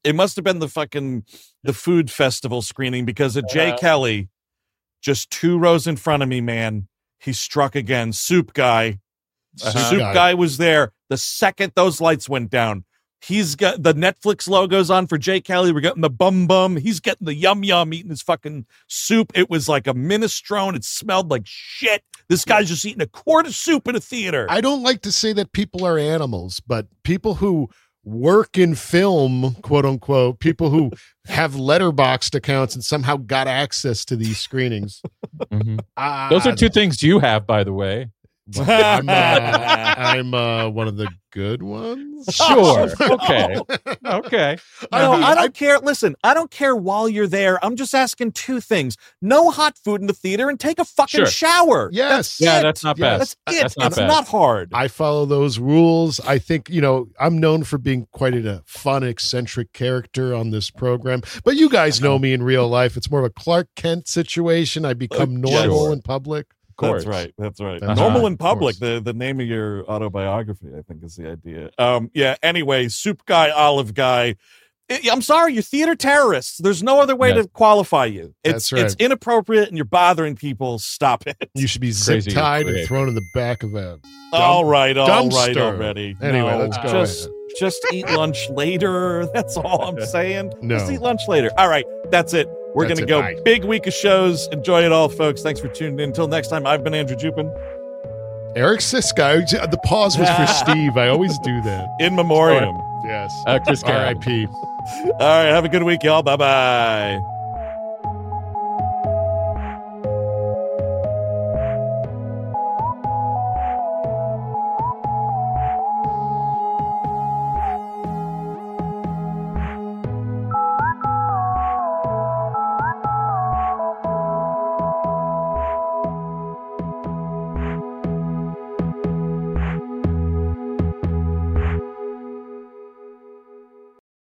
It must have been the fucking the food festival screening because of Jay Uh, Kelly, just two rows in front of me, man. He struck again. Soup guy. Uh-huh. Soup Guy. guy was there the second those lights went down. He's got the Netflix logos on for Jay Kelly. We're getting the bum bum. He's getting the yum yum, eating his fucking soup. It was like a minestrone. It smelled like shit. This guy's just eating a quart of soup in a theater. I don't like to say that people are animals, but people who work in film, quote unquote, people who have letterboxed accounts and somehow got access to these screenings. Mhm. uh, Those are two things you have, by the way. I'm, uh, I'm uh, one of the good ones. Sure. Okay. Okay. No, mean, I don't care. Listen, I don't care while you're there. I'm just asking two things. No hot food in the theater and take a fucking Sure. shower. Yes. Yeah, it. that's not Yes. bad. That's it. That's not it's bad. not hard. I follow those rules. I think, you know, I'm known for being quite a fun, eccentric character on this program. But you guys know me in real life. It's more of a Clark Kent situation. I become Uh, yes. normal in public. course. That's right. That's right. Uh-huh. Normal in Of public. course. The the name of your autobiography, I think, is the idea. Um. Yeah. Anyway, soup guy, olive guy. I- I'm sorry, you're theater terrorists. There's no other way Yes. to qualify you. It's That's right. it's inappropriate and you're bothering people. Stop it. You should be zip Crazy tied and behavior. thrown in the back of a all right. All right dumpster. already. Anyway, No, let's go Just ahead. just eat lunch later. That's all I'm saying. No. Just eat lunch later. All right. That's it. We're That's going to it. go Bye. big week of shows. Enjoy it all, folks. Thanks for tuning in. Until next time, I've been Andrew Jupin. Eric Siska. The pause was for Steve. I always do that. In memoriam. Yes. Uh, Chris R I Carroll. P All right. Have a good week, y'all. Bye bye.